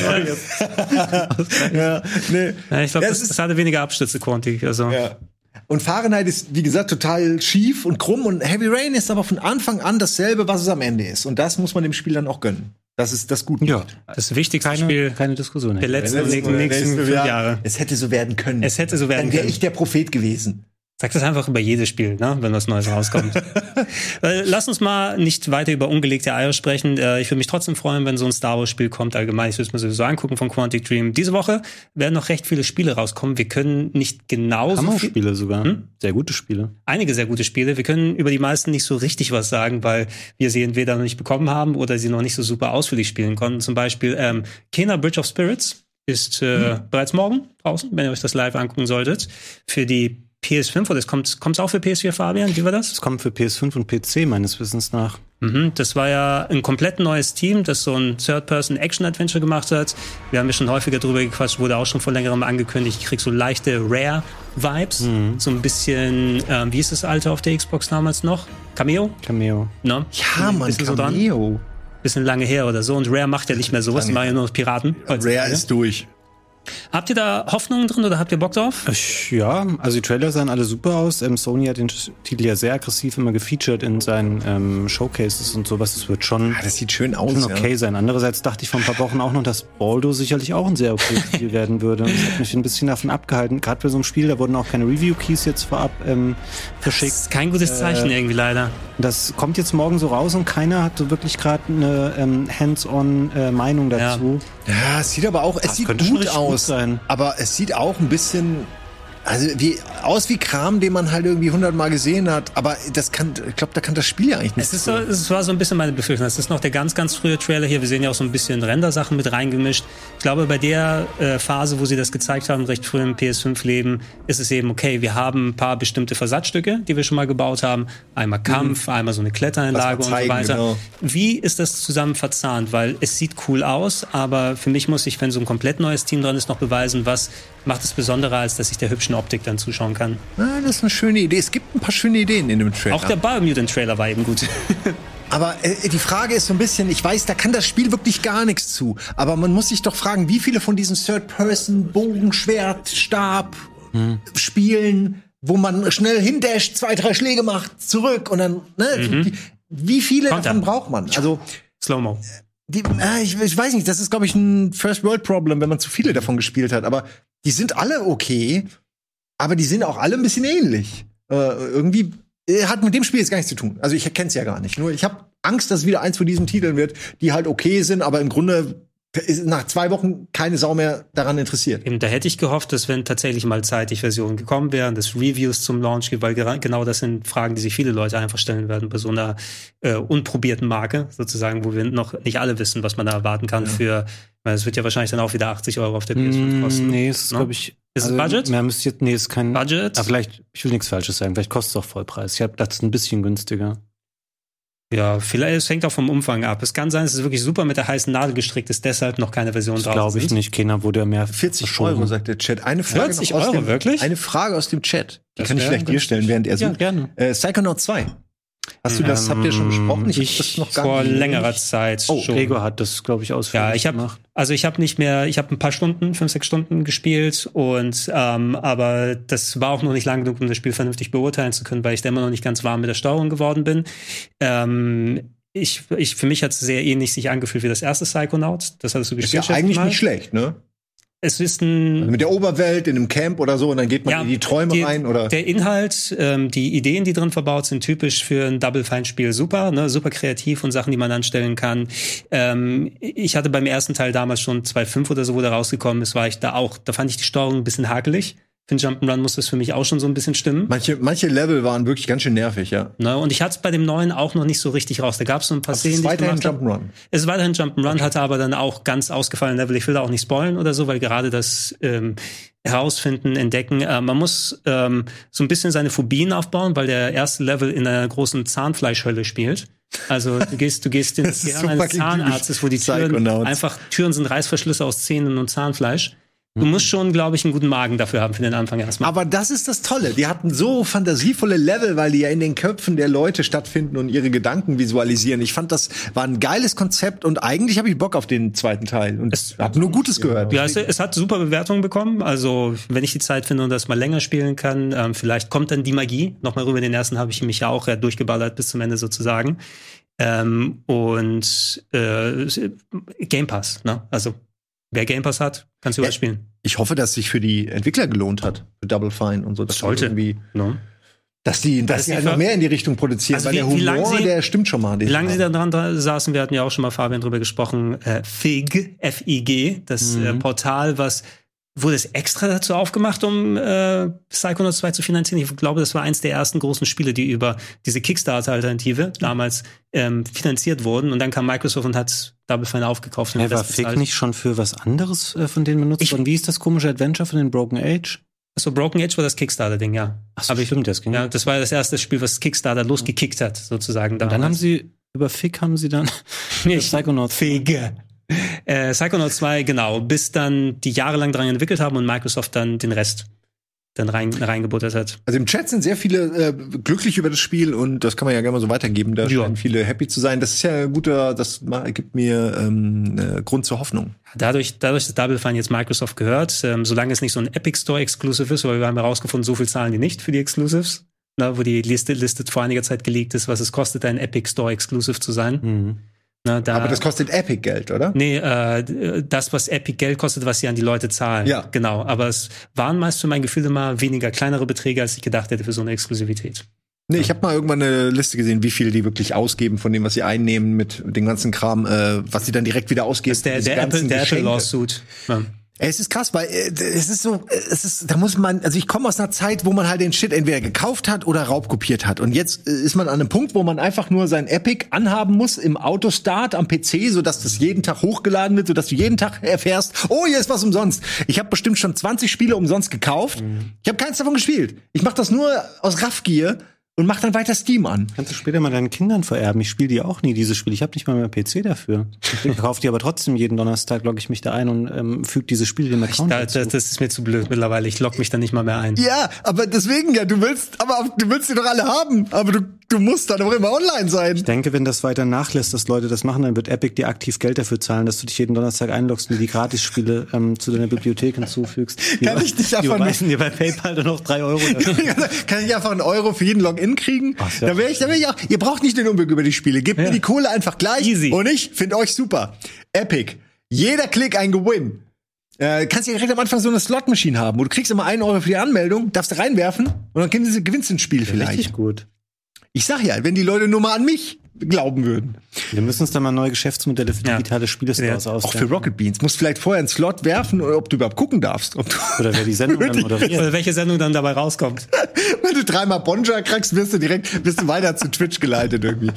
ja, nee. Ja, ich glaube, ja, das, das hatte weniger Abstürze, Quantic. Also. Ja. Und Fahrenheit ist, wie gesagt, total schief und krumm. Und Heavy Rain ist aber von Anfang an dasselbe, was es am Ende ist. Und das muss man dem Spiel dann auch gönnen. Das ist das Gute. Ja, das wichtigste keine, Spiel. Keine Diskussion. Der letzten und nächsten, nächsten fünf Jahre. Es hätte so werden können. Es hätte so werden dann wär können. Wäre ich der Prophet gewesen. Sag das einfach über jedes Spiel, ne, wenn was Neues rauskommt. äh, lass uns mal nicht weiter über ungelegte Eier sprechen. Äh, ich würde mich trotzdem freuen, wenn so ein Star Wars Spiel kommt. Allgemein, ich würde es mir sowieso angucken von Quantic Dream. Diese Woche werden noch recht viele Spiele rauskommen. Wir können nicht genauso Hammer-Spiele sogar. Hm? Sehr gute Spiele. Einige sehr gute Spiele. Wir können über die meisten nicht so richtig was sagen, weil wir sie entweder noch nicht bekommen haben oder sie noch nicht so super ausführlich spielen konnten. Zum Beispiel ähm, Kena Bridge of Spirits ist äh, hm. bereits morgen draußen, wenn ihr euch das live angucken solltet. Für die P S fünf, oder kommt es auch für P S vier, Fabian? Wie war das? Es kommt für P S fünf und P C meines Wissens nach. Mhm, das war ja ein komplett neues Team, das so ein Third-Person-Action-Adventure gemacht hat. Wir haben ja schon häufiger drüber gequatscht, wurde auch schon vor längerem angekündigt. Ich krieg so leichte Rare-Vibes. Mhm. So ein bisschen, ähm, wie ist das alte auf der Xbox damals noch? Cameo? Cameo. No? Ja, Mann, Cameo. So bisschen lange her oder so. Und Rare macht ja nicht mehr sowas, die machen ja nur noch Piraten. Rare ist durch. Habt ihr da Hoffnungen drin oder habt ihr Bock drauf? Ja, also die Trailer sahen alle super aus. Ähm, Sony hat den Titel ja sehr aggressiv immer gefeatured in seinen ähm, Showcases und sowas. Das wird schon, ah, das sieht schön aus, schon okay ja. sein. Andererseits dachte ich vor ein paar Wochen auch noch, dass Baldo sicherlich auch ein sehr okayes Spiel werden würde. Das hat mich ein bisschen davon abgehalten. Gerade bei so einem Spiel, da wurden auch keine Review-Keys jetzt vorab ähm, verschickt. Das ist kein gutes Zeichen äh, irgendwie leider. Das kommt jetzt morgen so raus und keiner hat so wirklich gerade eine ähm, hands-on äh, Meinung dazu. Ja, ja, es sieht aber auch, es das sieht gut aus. Gut sein. Aber es sieht auch ein bisschen also wie, aus wie Kram, den man halt irgendwie hundertmal gesehen hat. Aber das kann, ich glaube, da kann das Spiel ja eigentlich nicht. Es, ist so, es war so ein bisschen meine Befürchtung. Es ist noch der ganz, ganz frühe Trailer hier. Wir sehen ja auch so ein bisschen Render-Sachen mit reingemischt. Ich glaube, bei der äh, Phase, wo sie das gezeigt haben, recht früh im P S fünf Leben, ist es eben okay. Wir haben ein paar bestimmte Versatzstücke, die wir schon mal gebaut haben. Einmal Kampf, mhm. einmal so eine Klettereinlage zeigen, und so weiter. Genau. Wie ist das zusammen verzahnt? Weil es sieht cool aus, aber für mich muss ich, wenn so ein komplett neues Team dran ist, noch beweisen, was macht es besonderer, als dass ich der hübschen Optik dann zuschauen kann. Ah, das ist eine schöne Idee. Es gibt ein paar schöne Ideen in dem Trailer. Auch der Biomutant-Trailer war eben gut. Aber äh, die Frage ist so ein bisschen, ich weiß, da kann das Spiel wirklich gar nichts zu. Aber man muss sich doch fragen, wie viele von diesen Third-Person, Bogen, Schwert, Stab hm. Spielen, wo man schnell hindasht, zwei, drei Schläge macht, zurück und dann, ne? Mhm. Wie, wie viele Konter. davon braucht man? Also Slow-Mo. Die, äh, ich, ich weiß nicht, das ist, glaube ich, ein First-World-Problem, wenn man zu viele davon gespielt hat. Aber die sind alle okay, aber die sind auch alle ein bisschen ähnlich. Äh, irgendwie äh, hat mit dem Spiel jetzt gar nichts zu tun. Also ich kenn's ja gar nicht. Nur ich habe Angst, dass es wieder eins von diesen Titeln wird, die halt okay sind, aber im Grunde ist nach zwei Wochen keine Sau mehr daran interessiert. Eben, da hätte ich gehofft, dass wenn tatsächlich mal zeitig Versionen gekommen wären, dass Reviews zum Launch gibt, weil genau das sind Fragen, die sich viele Leute einfach stellen werden bei so einer äh, unprobierten Marke, sozusagen, wo wir noch nicht alle wissen, was man da erwarten kann ja. für, weil es wird ja wahrscheinlich dann auch wieder achtzig Euro auf der P S fünf kosten. Mm, nee, es ist, no? glaube ich, ist also, es Budget? Mehr müsst ihr, nee, ist kein Budget. Aber vielleicht, ich will nichts Falsches sagen, vielleicht kostet es auch Vollpreis. Ich habe das ein bisschen günstiger. Ja, vielleicht, es hängt auch vom Umfang ab. Es kann sein, dass es wirklich super mit der heißen Nadel gestrickt ist, deshalb noch keine Version draußen. Glaube ich nicht. Keiner wurde mehr vierzig Euro, sagt der Chat. Eine Frage vierzig Euro, dem, wirklich? Eine Frage aus dem Chat. Die das kann ich vielleicht dir stellen, während er sucht. Ja, gerne. Äh, Psychonaut zwei. Hast du das, ähm, habt ihr schon besprochen? Ich, ich das noch gar vor nicht längerer Zeit oh, schon. Gregor hat das, glaube ich, ausführlich ja, ich hab, gemacht. Also ich habe nicht mehr, ich habe ein paar Stunden, fünf, sechs Stunden gespielt und ähm, aber das war auch noch nicht lang genug, um das Spiel vernünftig beurteilen zu können, weil ich da immer noch nicht ganz warm mit der Steuerung geworden bin. Ähm, ich, ich, für mich hat es sehr ähnlich sich angefühlt wie das erste Psychonaut. Das hattest du gespielt. Ist ja eigentlich nicht schlecht, ne? Es ist ein also mit der Oberwelt in einem Camp oder so und dann geht man ja, in die Träume die, rein oder der Inhalt, ähm, die Ideen, die drin verbaut sind, typisch für ein Double Fine Spiel super, ne, super kreativ und Sachen, die man anstellen kann. Ähm, ich hatte beim ersten Teil damals schon zwei Komma fünf oder so, wo der rausgekommen ist, war ich da auch, da fand ich die Steuerung ein bisschen hakelig. Für den Jump'n'Run muss das für mich auch schon so ein bisschen stimmen. Manche, manche Level waren wirklich ganz schön nervig, ja. Ne, und ich hatte es bei dem neuen auch noch nicht so richtig raus. Da gab es so ein paar Szenen, die ich gemacht habe. Jump'n'Run. Es ist weiterhin Jump'n'Run, okay. Hatte aber dann auch ganz ausgefallene Level. Ich will da auch nicht spoilen oder so, weil gerade das ähm, herausfinden, entdecken, äh, man muss ähm, so ein bisschen seine Phobien aufbauen, weil der erste Level in einer großen Zahnfleischhölle spielt. Also du gehst, du gehst ins Gehirn eines Zahnarztes, wo die Türen einfach Türen sind Reißverschlüsse aus Zähnen und Zahnfleisch. Du musst schon, glaube ich, einen guten Magen dafür haben für den Anfang erstmal. Aber das ist das Tolle. Die hatten so fantasievolle Level, weil die ja in den Köpfen der Leute stattfinden und ihre Gedanken visualisieren. Ich fand, das war ein geiles Konzept und eigentlich habe ich Bock auf den zweiten Teil. Und es habe nur Gutes gehört. Ja, es, es hat super Bewertungen bekommen. Also, wenn ich die Zeit finde und das mal länger spielen kann, ähm, vielleicht kommt dann die Magie. Nochmal rüber, den ersten habe ich mich ja auch ja, durchgeballert bis zum Ende sozusagen. Ähm, und äh, Game Pass, ne? Also, wer Game Pass hat, kannst du überspielen. Ich hoffe, dass sich für die Entwickler gelohnt hat, für Double Fine und so. Das sollte. Irgendwie, no. Dass die, dass die halt noch mehr in die Richtung produzieren, also weil wie, der Humor, sie, der stimmt schon mal. Wie lange sie da dran saßen, wir hatten ja auch schon mal, Fabian, drüber gesprochen, äh, F I G, F I G, das mhm. äh, Portal, was wurde es extra dazu aufgemacht, um äh, Psychonauts zwei zu finanzieren? Ich glaube, das war eins der ersten großen Spiele, die über diese Kickstarter-Alternative damals ähm, finanziert wurden. Und dann kam Microsoft und hat Double Fine aufgekauft. Ja, war F I G nicht schon für was anderes äh, von denen benutzt worden? Wie ist das komische Adventure von den Broken Age? So, Broken Age war das Kickstarter-Ding, ja. Ach so, stimmt, das ging. Ja, das war das erste Spiel, was Kickstarter losgekickt hat, sozusagen. Und dann haben sie, über F I G haben sie dann Psychonauts. F I G. Äh, Psychonauts zwei, genau, bis dann die jahrelang dran entwickelt haben und Microsoft dann den Rest dann rein, reingebuttert hat. Also im Chat sind sehr viele äh, glücklich über das Spiel und das kann man ja gerne mal so weitergeben. Da ja. scheinen viele happy zu sein. Das ist ja ein guter, das gibt mir ähm, äh, Grund zur Hoffnung. Dadurch, dadurch, dass Double Fine jetzt Microsoft gehört, ähm, solange es nicht so ein Epic Store Exclusive ist, weil wir haben herausgefunden, so viel zahlen die nicht für die Exclusives, na, wo die Liste listet vor einiger Zeit geleakt ist, was es kostet, ein Epic Store Exclusive zu sein. Mhm. Na, da, aber das kostet Epic Geld, oder? Nee, äh, das, was Epic Geld kostet, was sie an die Leute zahlen. Ja. Genau, aber es waren meist für mein Gefühl immer weniger kleinere Beträge, als ich gedacht hätte für so eine Exklusivität. Nee, ich habe mal irgendwann eine Liste gesehen, wie viel die wirklich ausgeben von dem, was sie einnehmen mit dem ganzen Kram, äh, was sie dann direkt wieder ausgeben. Das ist der, der Apple, der Apple Lawsuit. Ja. Es ist krass, weil äh, es ist so, es ist, da muss man, also ich komme aus einer Zeit, wo man halt den Shit entweder gekauft hat oder raubkopiert hat. Und jetzt äh, ist man an einem Punkt, wo man einfach nur sein Epic anhaben muss im Autostart am P C, sodass das jeden Tag hochgeladen wird, sodass du jeden Tag erfährst, oh, hier ist was umsonst. Ich habe bestimmt schon zwanzig Spiele umsonst gekauft. Mhm. Ich habe keins davon gespielt. Ich mache das nur aus Raffgier. Und mach dann weiter Steam an. Kannst du später mal deinen Kindern vererben. Ich spiele die auch nie, diese Spiele. Ich habe nicht mal mehr P C dafür. Ich kaufe die aber trotzdem jeden Donnerstag, logge ich mich da ein und ähm, füge diese Spiele dem Account da, dazu. Das ist mir zu blöd mittlerweile. Ich logge mich da nicht mal mehr ein. Ja, aber deswegen ja, du willst, aber du willst die doch alle haben. Aber du, du musst dann auch immer online sein. Ich denke, wenn das weiter nachlässt, dass Leute das machen, dann wird Epic dir aktiv Geld dafür zahlen, dass du dich jeden Donnerstag einloggst und die Gratisspiele ähm, zu deiner Bibliothek hinzufügst. Die Kann ich nicht einfach dir bei PayPal dann noch drei Euro Kann ich einfach einen Euro für jeden Login kriegen? Ach, ja. Da wäre ich, da wäre ich auch. Ihr braucht nicht den Umweg über die Spiele. Gebt ja. mir die Kohle einfach gleich. Easy. Und ich finde euch super. Epic. Jeder Klick ein Gewinn. Äh, kannst ja direkt am Anfang so eine Slot-Maschine haben, wo du kriegst immer einen Euro für die Anmeldung, darfst du reinwerfen und dann gewinnst du ein Spiel vielleicht. Richtig gut. Ich sag ja, wenn die Leute nur mal an mich glauben würden. Wir müssen uns da mal neue Geschäftsmodelle für digitale ja. Spielestores ja. ausdenken. Auch für Rocket Beans. Musst vielleicht vorher einen Slot werfen, oder ob du überhaupt gucken darfst. Ob du oder wer die Sendung dann moderiert. Oder welche Sendung dann dabei rauskommt. Wenn du dreimal Bonja kriegst, wirst du direkt wirst du weiter zu Twitch geleitet irgendwie.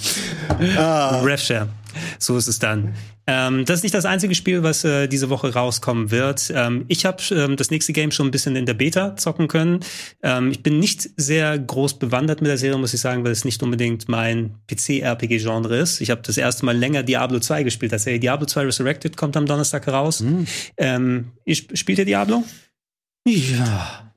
Ah. RevShare. So ist es dann. Ähm, das ist nicht das einzige Spiel, was äh, diese Woche rauskommen wird. Ähm, ich habe ähm, das nächste Game schon ein bisschen in der Beta zocken können. Ähm, ich bin nicht sehr groß bewandert mit der Serie, muss ich sagen, weil es nicht unbedingt mein P C-R P G-Genre ist. Ich habe das erste Mal länger Diablo zwei gespielt. Das Diablo zwei Resurrected kommt am Donnerstag heraus. Mhm. Ähm, ich, spielt ihr Diablo? Ja.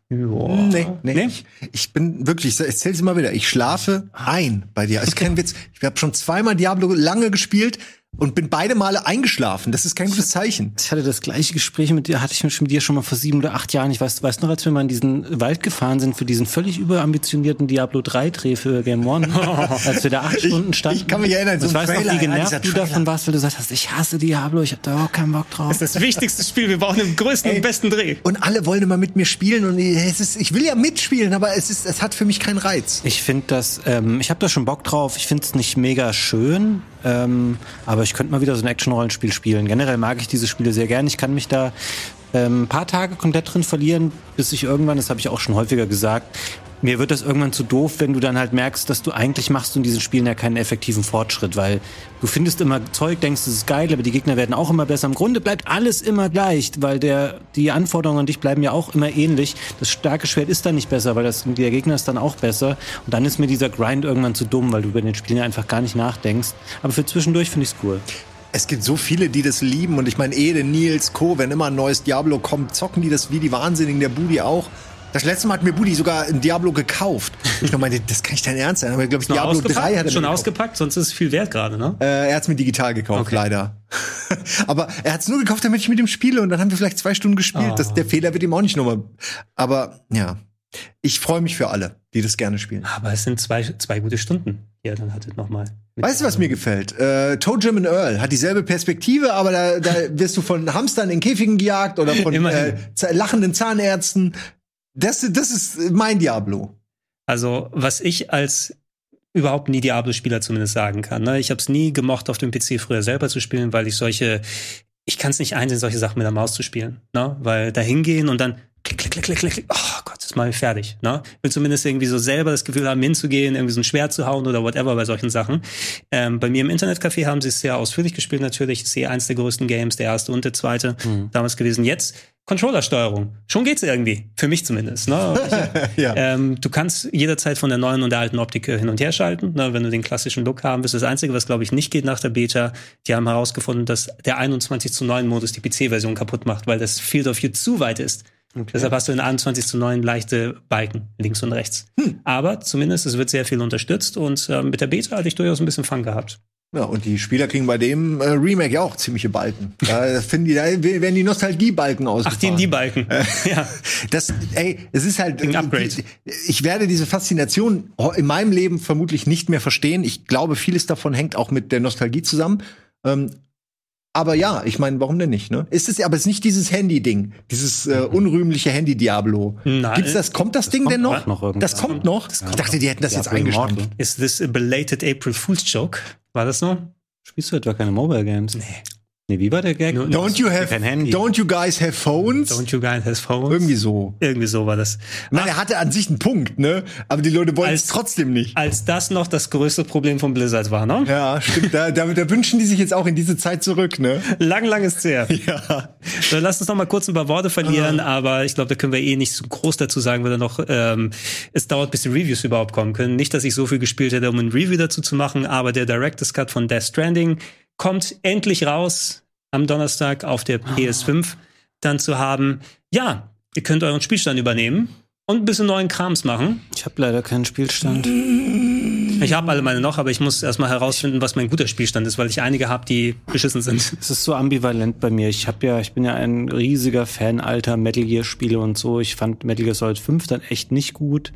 Joa. Nee, nee. nee? Ich, ich bin wirklich, ich erzähl's immer wieder, ich schlafe ein bei dir. Ist kein Witz. Ich habe schon zweimal Diablo lange gespielt und bin beide Male eingeschlafen. Das ist kein gutes Zeichen. Ich hatte das gleiche Gespräch mit dir, hatte ich mit dir schon mal vor sieben oder acht Jahren. Ich weiß, weißt noch, als wir mal in diesen Wald gefahren sind für diesen völlig überambitionierten Diablo drei Dreh für Game One, als wir da acht Stunden standen. Ich, ich kann mich erinnern, so ein Trailer. Ich weiß noch, wie genervt du davon warst, weil du sagst, ich hasse Diablo, ich hab da auch keinen Bock drauf. Das ist das wichtigste Spiel, wir brauchen den größten Ey, und besten Dreh. Und alle wollen immer mit mir spielen und es ist, ich will ja mitspielen, aber es ist, es hat für mich keinen Reiz. Ich finde das, ähm, ich habe da schon Bock drauf. Ich finde es nicht mega schön, ähm, aber ich könnte mal wieder so ein Action-Rollenspiel spielen. Generell mag ich diese Spiele sehr gern. Ich kann mich da ähm, ein paar Tage komplett drin verlieren, bis ich irgendwann, das habe ich auch schon häufiger gesagt, mir wird das irgendwann zu doof, wenn du dann halt merkst, dass du eigentlich machst du in diesen Spielen ja keinen effektiven Fortschritt, weil du findest immer Zeug, denkst, das ist geil, aber die Gegner werden auch immer besser. Im Grunde bleibt alles immer gleich, weil der die Anforderungen an dich bleiben ja auch immer ähnlich. Das starke Schwert ist dann nicht besser, weil das, der Gegner ist dann auch besser. Und dann ist mir dieser Grind irgendwann zu dumm, weil du über den Spielen ja einfach gar nicht nachdenkst. Aber für zwischendurch finde ich es cool. Es gibt so viele, die das lieben. Und ich meine, Ede, Nils, Co., wenn immer ein neues Diablo kommt, zocken die das wie die Wahnsinnigen, der Budi auch. Das letzte Mal hat mir Budi sogar ein Diablo gekauft. Ich meinte, das kann nicht dein Ernst sein. Aber glaube ich, Diablo drei hat er schon ausgepackt, sonst ist es viel wert gerade, ne? Äh, er hat's mir digital gekauft, okay. Leider. Aber er hat's nur gekauft, damit ich mit ihm spiele. Und dann haben wir vielleicht zwei Stunden gespielt. Oh. Das, der Fehler wird ihm auch nicht nochmal. Aber ja, ich freue mich für alle, die das gerne spielen. Aber es sind zwei, zwei gute Stunden. Ja, dann hattet noch mal. Weißt du, was mir gefällt? Äh, Toe Jam and Earl hat dieselbe Perspektive, aber da, da wirst du von Hamstern in Käfigen gejagt oder von äh, lachenden Zahnärzten. Das, das ist mein Diablo. Also, was ich als überhaupt nie Diablo-Spieler zumindest sagen kann. Ne? Ich habe es nie gemocht, auf dem P C früher selber zu spielen, weil ich solche, ich kann es nicht einsehen, solche Sachen mit der Maus zu spielen. Ne? Weil da hingehen und dann klick, klick, klick, klick, klick, klick. Oh Gott, das ist mal fertig. Ne? Ich will zumindest irgendwie so selber das Gefühl haben, hinzugehen, irgendwie so ein Schwert zu hauen oder whatever bei solchen Sachen. Ähm, bei mir im Internetcafé haben sie es sehr ausführlich gespielt natürlich. Das ist eh eins der größten Games, der erste und der zweite mhm. damals gewesen. Jetzt Controllersteuerung. Schon geht's irgendwie. Für mich zumindest. Ne? Ich, ja. ähm, du kannst jederzeit von der neuen und der alten Optik hin und her schalten, ne? Wenn du den klassischen Look haben willst. Das Einzige, was glaube ich nicht geht nach der Beta, die haben herausgefunden, dass der einundzwanzig zu neun Modus die P C-Version kaputt macht, weil das Field of View zu weit ist. Okay. Deshalb hast du in einundzwanzig zu neun leichte Balken, links und rechts. Hm. Aber zumindest, es wird sehr viel unterstützt und äh, mit der Beta hatte ich durchaus ein bisschen Fun gehabt. Ja, und die Spieler kriegen bei dem äh, Remake ja auch ziemliche Balken. Da finden die, da werden die Nostalgie-Balken ausgefahren. Ach, die, die Balken. Äh, ja. Das, ey, es ist halt, ein Upgrade. Die, ich werde diese Faszination in meinem Leben vermutlich nicht mehr verstehen. Ich glaube, vieles davon hängt auch mit der Nostalgie zusammen. Ähm, aber ja, ich meine, warum denn nicht, ne? Ist es, aber es ist nicht dieses Handy-Ding, dieses äh, unrühmliche Handy-Diablo. Nein. Gibt's das, kommt das, das Ding kommt denn noch? noch das kommt noch? Das kommt ich dachte, die hätten das Diablo jetzt eingestampft. Is this a belated April Fool's Joke? War das so? Spielst du etwa keine Mobile Games? Nee. Nee, wie war der Gag? No, don't you have, don't you guys have phones? Don't you guys have phones? Irgendwie so. Irgendwie so war das. Ich meine, er hatte an sich einen Punkt, ne? Aber die Leute wollen es trotzdem nicht. Als das noch das größte Problem von Blizzard war, ne? Ja, stimmt. Da, da, da wünschen die sich jetzt auch in diese Zeit zurück, ne? Lang, lang ist es her. Ja. So, lass uns noch mal kurz ein paar Worte verlieren, ah. aber ich glaube, da können wir eh nicht so groß dazu sagen, weil da noch, ähm, es dauert, bis die Reviews überhaupt kommen können. Nicht, dass ich so viel gespielt hätte, um ein Review dazu zu machen, aber der Director's Cut von Death Stranding kommt endlich raus am Donnerstag auf der P S fünf dann zu haben. Ja, ihr könnt euren Spielstand übernehmen und ein bisschen neuen Krams machen. Ich habe leider keinen Spielstand. Ich habe alle meine noch, aber ich muss erstmal herausfinden, was mein guter Spielstand ist, weil ich einige habe, die beschissen sind. Es ist so ambivalent bei mir. Ich habe ja, ich bin ja ein riesiger Fan alter Metal Gear Spiele und so. Ich fand Metal Gear Solid fünf dann echt nicht gut.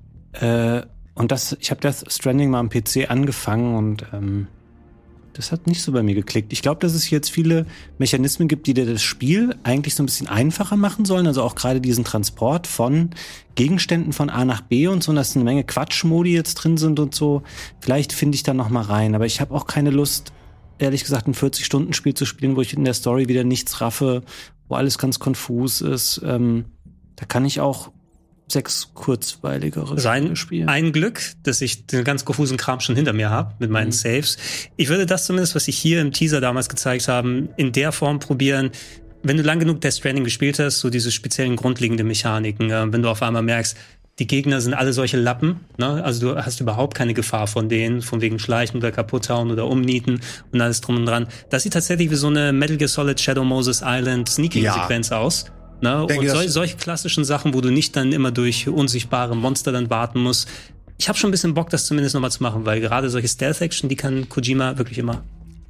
Äh, und das, ich habe Death Stranding mal am P C angefangen und ähm, das hat nicht so bei mir geklickt. Ich glaube, dass es jetzt viele Mechanismen gibt, die dir das Spiel eigentlich so ein bisschen einfacher machen sollen. Also auch gerade diesen Transport von Gegenständen von A nach B und so, und dass eine Menge Quatschmodi jetzt drin sind und so. Vielleicht finde ich da noch mal rein. Aber ich habe auch keine Lust, ehrlich gesagt, ein vierzig-Stunden-Spiel zu spielen, wo ich in der Story wieder nichts raffe, wo alles ganz konfus ist. Ähm, da kann ich auch sechs kurzweiligere Sein Spiele. Ein Glück, dass ich den ganz konfusen Kram schon hinter mir habe mit meinen mhm. Saves. Ich würde das zumindest, was ich hier im Teaser damals gezeigt haben, in der Form probieren. Wenn du lang genug Death Stranding gespielt hast, so diese speziellen grundlegenden Mechaniken, äh, wenn du auf einmal merkst, die Gegner sind alle solche Lappen, ne? Also du hast überhaupt keine Gefahr von denen, von wegen Schleichen oder kaputthauen oder umnieten und alles drum und dran. Das sieht tatsächlich wie so eine Metal Gear Solid Shadow Moses Island Sneaking-Sequenz ja. aus. Ne? Denke, und sol- solche klassischen Sachen, wo du nicht dann immer durch unsichtbare Monster dann warten musst. Ich habe schon ein bisschen Bock, das zumindest nochmal zu machen, weil gerade solche Stealth-Action, die kann Kojima wirklich immer.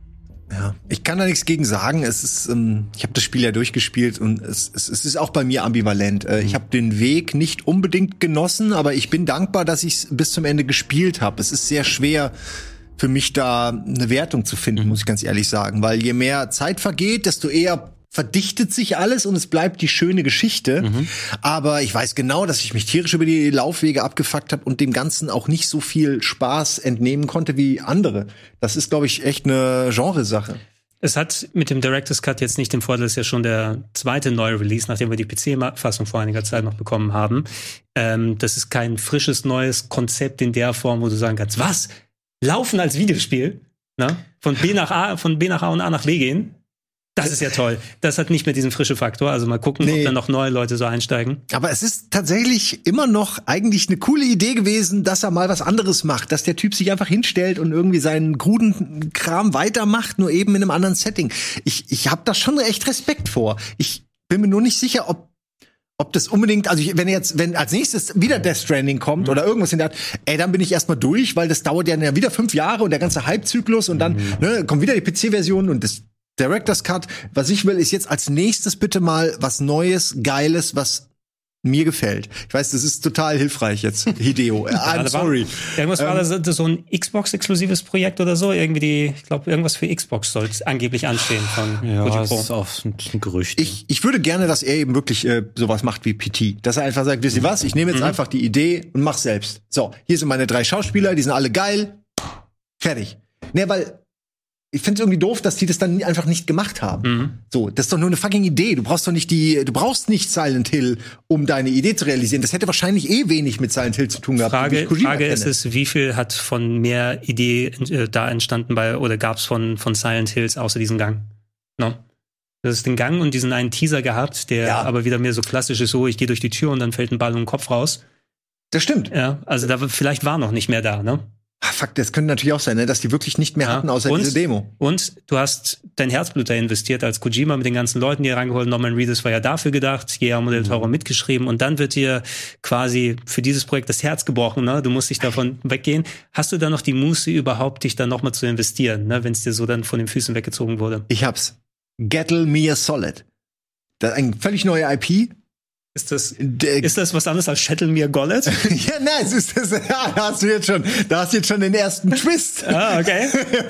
Ja, ich kann da nichts gegen sagen. Es ist, ähm, ich habe das Spiel ja durchgespielt und es, es, es ist auch bei mir ambivalent. Äh, mhm. Ich habe den Weg nicht unbedingt genossen, aber ich bin dankbar, dass ich es bis zum Ende gespielt habe. Es ist sehr schwer für mich da eine Wertung zu finden, mhm. muss ich ganz ehrlich sagen, weil je mehr Zeit vergeht, desto eher verdichtet sich alles und es bleibt die schöne Geschichte. Mhm. Aber ich weiß genau, dass ich mich tierisch über die Laufwege abgefuckt habe und dem Ganzen auch nicht so viel Spaß entnehmen konnte wie andere. Das ist, glaube ich, echt eine Genresache. Es hat mit dem Director's Cut jetzt nicht den Vorteil, es ist ja schon der zweite neue Release, nachdem wir die P C-Fassung vor einiger Zeit noch bekommen haben. Ähm, das ist kein frisches, neues Konzept in der Form, wo du sagen kannst, was? Laufen als Videospiel? Ne? Von B nach A, von B nach A und A nach B gehen? Das ist ja toll. Das hat nicht mehr diesen frischen Faktor. Also mal gucken, nee. ob dann noch neue Leute so einsteigen. Aber es ist tatsächlich immer noch eigentlich eine coole Idee gewesen, dass er mal was anderes macht. Dass der Typ sich einfach hinstellt und irgendwie seinen kruden Kram weitermacht, nur eben in einem anderen Setting. Ich, ich habe da schon echt Respekt vor. Ich bin mir nur nicht sicher, ob Ob das unbedingt, also ich, wenn jetzt, wenn als nächstes wieder Death Stranding kommt mhm. oder irgendwas in der Art, ey, dann bin ich erstmal durch, weil das dauert ja wieder fünf Jahre und der ganze Hype-Zyklus und dann mhm. ne, kommt wieder die P C-Version und das Director's Cut. Was ich will, ist jetzt als nächstes bitte mal was Neues, Geiles, was mir gefällt. Ich weiß, das ist total hilfreich jetzt, Hideo. I'm sorry. Irgendwas ähm, war das, das so ein Xbox-exklusives Projekt oder so? Irgendwie die, ich glaube, irgendwas für Xbox soll angeblich anstehen von ja, Kojima. Das ist auch ein Gerücht. Ich, ich würde gerne, dass er eben wirklich äh, sowas macht wie P T. Dass er einfach sagt, wisst ihr was, ich nehme jetzt mhm. einfach die Idee und mach's selbst. So, hier sind meine drei Schauspieler, die sind alle geil. Fertig. Ne, weil ich finde es irgendwie doof, dass die das dann einfach nicht gemacht haben. Mhm. So, das ist doch nur eine fucking Idee. Du brauchst doch nicht die, du brauchst nicht Silent Hill, um deine Idee zu realisieren. Das hätte wahrscheinlich eh wenig mit Silent Hill zu tun gehabt. Frage, Frage ist es, wie viel hat von mehr Idee äh, da entstanden bei, oder gab's von, von Silent Hills außer diesem Gang? No? Das ist den Gang und diesen einen Teaser gehabt, der ja. aber wieder mehr so klassisch ist, so, ich gehe durch die Tür und dann fällt ein Ball um den Kopf raus. Das stimmt. Ja, also da vielleicht war noch nicht mehr da, ne? Ah, fuck, das könnte natürlich auch sein, ne? Dass die wirklich nicht mehr ja. hatten, außer und, diese Demo. Und du hast dein Herzblut da investiert als Kojima mit den ganzen Leuten, die er reingeholt. Norman Reedus war ja dafür gedacht, Guillermo del Toro mhm. mitgeschrieben und dann wird dir quasi für dieses Projekt das Herz gebrochen, ne? Du musst dich davon weggehen. Hast du da noch die Muße überhaupt, dich da noch mal zu investieren, ne? Wenn es dir so dann von den Füßen weggezogen wurde? Ich hab's. Metal Gear Solid. Das ist ein völlig neuer I P. Ist das, ist das was anderes als Shattle Mir Gollet? Ja, nein, es ist das, ja, da hast du jetzt schon, da hast du jetzt schon den ersten Twist. Ah, okay.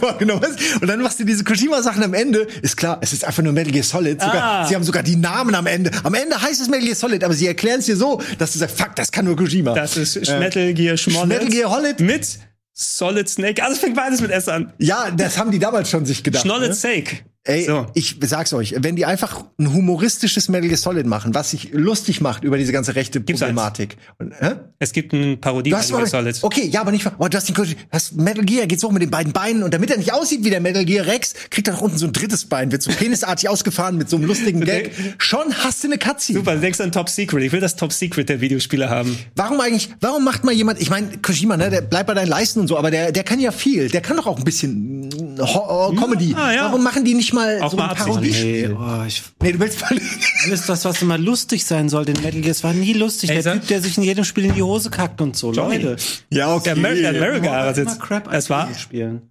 Und dann machst du diese Kojima-Sachen am Ende. Ist klar, es ist einfach nur Metal Gear Solid. Sogar, ah. Sie haben sogar die Namen am Ende. Am Ende heißt es Metal Gear Solid, aber sie erklären es dir so, dass du sagst, fuck, das kann nur Kojima. Das ist äh, Metal Gear Schmollet. Metal Gear Hollet. Mit Solid Snake. Also fängt beides mit S an. Ja, das haben die damals schon sich gedacht. Schnollet ne? Sake. Ey, so. Ich sag's euch, wenn die einfach ein humoristisches Metal Gear Solid machen, was sich lustig macht über diese ganze rechte Gibt's Problematik. Und, hä? Es gibt eine Parodie Metal Gear Solid. Okay, ja, aber nicht, oh, du hast den, hast Metal Gear, geht's hoch mit den beiden Beinen und damit er nicht aussieht wie der Metal Gear Rex, kriegt er doch unten so ein drittes Bein, wird so penisartig ausgefahren mit so einem lustigen Gag. Schon hast du eine Cutscene. Super, du denkst an Top Secret. Ich will das Top Secret der Videospieler haben. Warum eigentlich, warum macht mal jemand, ich meine, Kojima, ne, der bleibt bei deinen Leisten und so, aber der, der kann ja viel. Der kann doch auch ein bisschen Ho- Comedy. Ah, ja. Warum machen die nicht mal auch so mal ein Parodie? Nee, oh, ich, nee, du willst mal alles das, was immer lustig sein sollte in Metal Gear, es war nie lustig. Ey, der Typ, der sich in jedem Spiel in die Hose kackt und so, Johnny. Leute. Ja, okay. Der America, America hat jetzt Crap es war spielen.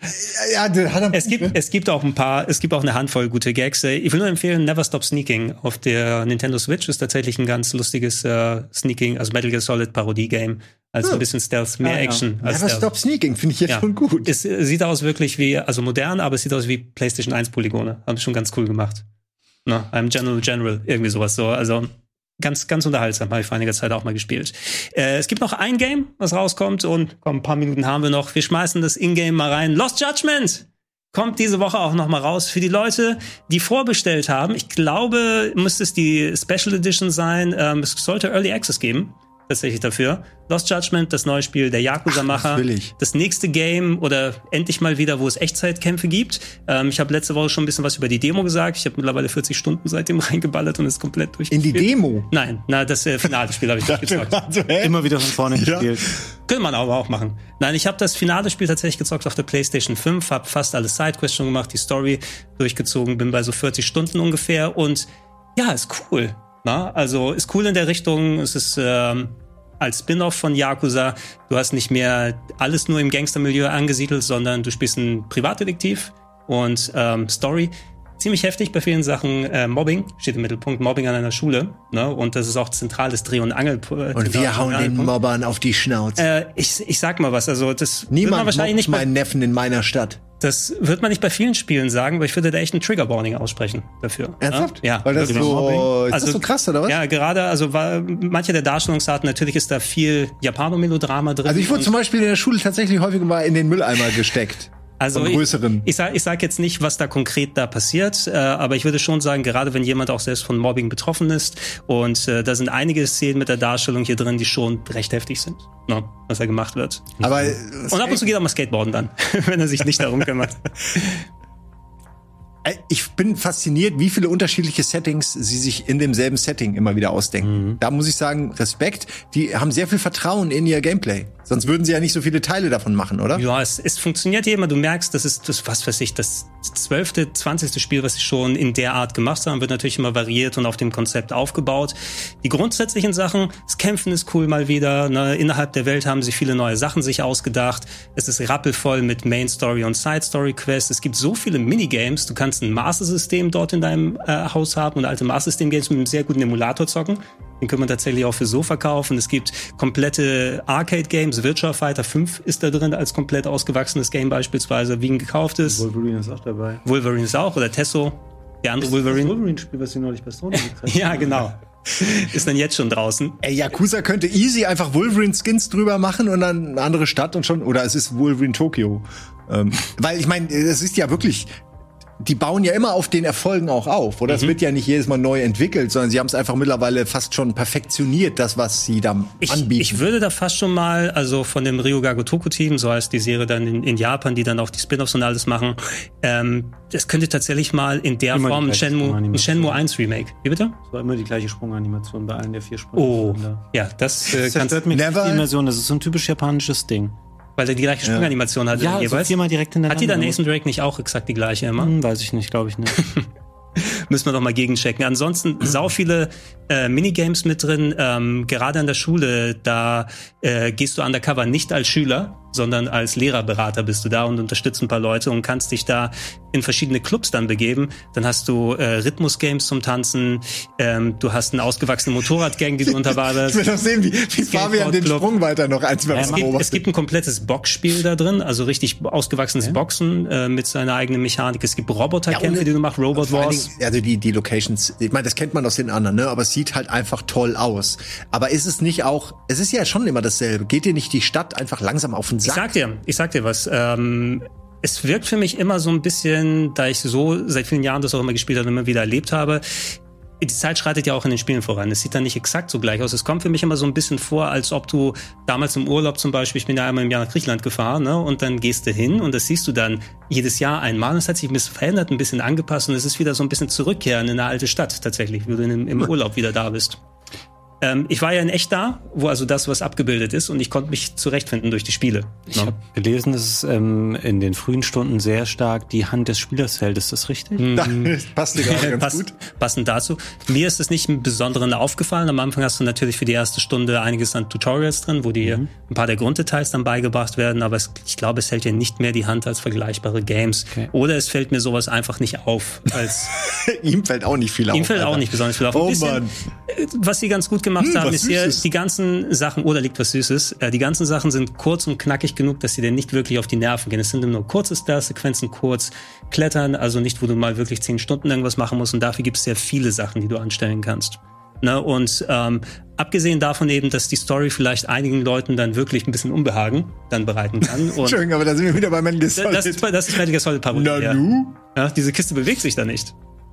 Ja, der hat es gibt es gibt auch ein paar, es gibt auch eine Handvoll gute Gags. Ich will nur empfehlen, Never Stop Sneaking auf der Nintendo Switch ist tatsächlich ein ganz lustiges uh, Sneaking, also Metal Gear Solid Parodie-Game. Also ein bisschen Stealth, mehr ah, Action. Ja. Als Never Stealth. Stop Sneaking finde ich jetzt ja. schon gut. Es sieht aus wirklich wie, also modern, aber es sieht aus wie PlayStation eins Polygone. Haben sie schon ganz cool gemacht. No, I'm General General, irgendwie sowas so. Also ganz, ganz unterhaltsam, habe ich vor einiger Zeit auch mal gespielt. Äh, es gibt noch ein Game, was rauskommt und komm, ein paar Minuten haben wir noch. Wir schmeißen das Ingame mal rein. Lost Judgment kommt diese Woche auch noch mal raus für die Leute, die vorbestellt haben. Ich glaube, müsste es die Special Edition sein. Ähm, es sollte Early Access geben. Tatsächlich dafür. Lost Judgment, das neue Spiel der Yakuza-Macher. Das nächste Game oder endlich mal wieder, wo es Echtzeitkämpfe gibt. Ähm, ich habe letzte Woche schon ein bisschen was über die Demo gesagt. Ich habe mittlerweile vierzig Stunden seitdem reingeballert und ist komplett durchgespielt. In die Demo? Nein, na das äh, finale Spiel habe ich nicht gezockt. Also, immer wieder von vorne ja. gespielt. Könnte man aber auch machen. Nein, ich habe das finale Spiel tatsächlich gezockt auf der PlayStation fünf, habe fast alle Sidequests schon gemacht, die Story durchgezogen, bin bei so vierzig Stunden ungefähr und ja, ist cool. Na? Also ist cool in der Richtung, es ist ähm, als Spin-off von Yakuza, du hast nicht mehr alles nur im Gangstermilieu angesiedelt, sondern du spielst einen Privatdetektiv und ähm, Story. Ziemlich heftig bei vielen Sachen. Äh, Mobbing steht im Mittelpunkt, Mobbing an einer Schule. Ne? Und das ist auch zentrales Dreh- und Angelpunkt. Und wir hauen den Mobbern auf die Schnauze. Äh, ich, ich sag mal was, also das Niemand wird man wahrscheinlich mobbt nicht bei, meinen Neffen in meiner Stadt. Das wird man nicht bei vielen Spielen sagen, aber ich würde da echt ein Trigger-Warning aussprechen dafür. Ernsthaft? Ja. Weil das so, ist also, das so krass, oder was? Ja, gerade, also war, manche der Darstellungsarten, natürlich ist da viel Japano-Melodrama drin. Also ich wurde zum Beispiel in der Schule tatsächlich häufig mal in den Mülleimer gesteckt. Also ich, ich sage ich sag jetzt nicht, was da konkret da passiert, äh, aber ich würde schon sagen, gerade wenn jemand auch selbst von Mobbing betroffen ist und äh, da sind einige Szenen mit der Darstellung hier drin, die schon recht heftig sind, no, was da gemacht wird. Aber und ab und zu geht auch mal Skateboarden dann, wenn er sich nicht darum kümmert. Ich bin fasziniert, wie viele unterschiedliche Settings sie sich in demselben Setting immer wieder ausdenken. Mhm. Da muss ich sagen, Respekt. Die haben sehr viel Vertrauen in ihr Gameplay. Sonst würden sie ja nicht so viele Teile davon machen, oder? Ja, es, es funktioniert ja immer. Du merkst, das ist das, was weiß ich, das zwölfte, zwanzigste Spiel, was sie schon in der Art gemacht haben, wird natürlich immer variiert und auf dem Konzept aufgebaut. Die grundsätzlichen Sachen, das Kämpfen ist cool mal wieder. Ne? Innerhalb der Welt haben sie viele neue Sachen sich ausgedacht. Es ist rappelvoll mit Main Story und Side Story Quests. Es gibt so viele Minigames. Du kannst ein Master-System dort in deinem äh, Haus haben und alte Master-System-Games mit einem sehr guten Emulator zocken. Den können wir tatsächlich auch für so verkaufen. Es gibt komplette Arcade-Games. Virtua Fighter fünf ist da drin als komplett ausgewachsenes Game beispielsweise, wie ein gekauftes. Wolverine ist auch dabei. Wolverine ist auch, oder Tesso, der andere ist Wolverine. Das Wolverine-Spiel, was sie neulich bei Sony gezeigt haben. Ja, genau. Ist dann jetzt schon draußen. Ey, Yakuza könnte easy einfach Wolverine-Skins drüber machen und dann eine andere Stadt und schon, oder es ist Wolverine Tokyo. Ähm, weil ich meine, es ist ja wirklich, die bauen ja immer auf den Erfolgen auch auf, oder? Mhm. Es wird ja nicht jedes Mal neu entwickelt, sondern sie haben es einfach mittlerweile fast schon perfektioniert, das, was sie da ich, anbieten. Ich würde da fast schon mal, also von dem Ryuga Gotoku-Team, so heißt die Serie dann in, in Japan, die dann auch die Spin-offs und alles machen, ähm, das könnte tatsächlich mal in der immer Form ein Shenmue, ein Shenmue eins Remake. Wie bitte? Es war immer die gleiche Sprunganimation bei allen der vier Sprünge. Oh, ja, das äh, das kannst du mir never. Die Immersion, das ist so ein typisch japanisches Ding. Weil er die gleiche Sprunganimation hat. Ja, jeweils. So viermal direkt hintereinander. Hat die dann Nathan Drake nicht auch exakt die gleiche immer? Hm, weiß ich nicht, glaube ich nicht. Müssen wir doch mal gegenchecken. Ansonsten sau viele äh, Minigames mit drin. Ähm, gerade an der Schule, da äh, gehst du undercover nicht als Schüler, sondern als Lehrerberater bist du da und unterstützt ein paar Leute und kannst dich da in verschiedene Clubs dann begeben. Dann hast du äh, Rhythmus-Games zum Tanzen, ähm, du hast einen ausgewachsenen Motorradgang, die du unterwanderst. Ich will doch sehen, wie, wie Fabian den Sprung weiter noch eins es, gibt, es gibt ein komplettes Boxspiel da drin, also richtig ausgewachsenes ja. Boxen äh, mit seiner eigenen Mechanik. Es gibt Roboterkämpfe, ja, die du machst, Robot Wars. Dingen, also die, die Locations, ich meine, das kennt man aus den anderen, ne? Aber es sieht halt einfach toll aus. Aber ist es nicht auch, es ist ja schon immer dasselbe. Geht dir nicht die Stadt einfach langsam auf den Sack? Ich sag dir, ich sag dir was. Ähm, es wirkt für mich immer so ein bisschen, da ich so seit vielen Jahren das auch immer gespielt habe und immer wieder erlebt habe, die Zeit schreitet ja auch in den Spielen voran. Es sieht dann nicht exakt so gleich aus. Es kommt für mich immer so ein bisschen vor, als ob du damals im Urlaub zum Beispiel, ich bin ja einmal im Jahr nach Griechenland gefahren, ne, und dann gehst du hin und das siehst du dann jedes Jahr einmal. Es hat sich ein bisschen verändert, ein bisschen angepasst und es ist wieder so ein bisschen zurückkehren in eine alte Stadt tatsächlich, wie du im, im Urlaub wieder da bist. Ähm, ich war ja in echt da, wo also das, was abgebildet ist, und ich konnte mich zurechtfinden durch die Spiele. Ich habe gelesen, dass es ähm, in den frühen Stunden sehr stark die Hand des Spielers hält. Ist das richtig? Mhm. Das passt dir gerade ganz Pass, gut. Passend dazu. Mir ist es nicht im Besonderen aufgefallen. Am Anfang hast du natürlich für die erste Stunde einiges an Tutorials drin, wo dir mhm. ein paar der Grunddetails dann beigebracht werden, aber es, ich glaube, es hält dir nicht mehr die Hand als vergleichbare Games. Okay. Oder es fällt mir sowas einfach nicht auf. Als ihm fällt auch nicht viel auf. Ihm fällt Alter. auch nicht besonders viel auf. Oh bisschen, Mann. Was sie ganz gut gemacht hm, haben, ist hier die ganzen Sachen, oder liegt was Süßes, äh, die ganzen Sachen sind kurz und knackig genug, dass sie dir nicht wirklich auf die Nerven gehen. Es sind nur kurze Stealth-Sequenzen, kurz klettern, also nicht, wo du mal wirklich zehn Stunden irgendwas machen musst, und dafür gibt es sehr viele Sachen, die du anstellen kannst. Ne? Und ähm, abgesehen davon eben, dass die Story vielleicht einigen Leuten dann wirklich ein bisschen Unbehagen dann bereiten kann. Und Entschuldigung, aber da sind wir wieder bei Metal Gear Solid. Das ist, das ist Metal Gear Solid Parodie. Na, ja. du? Ja, diese Kiste bewegt sich da nicht.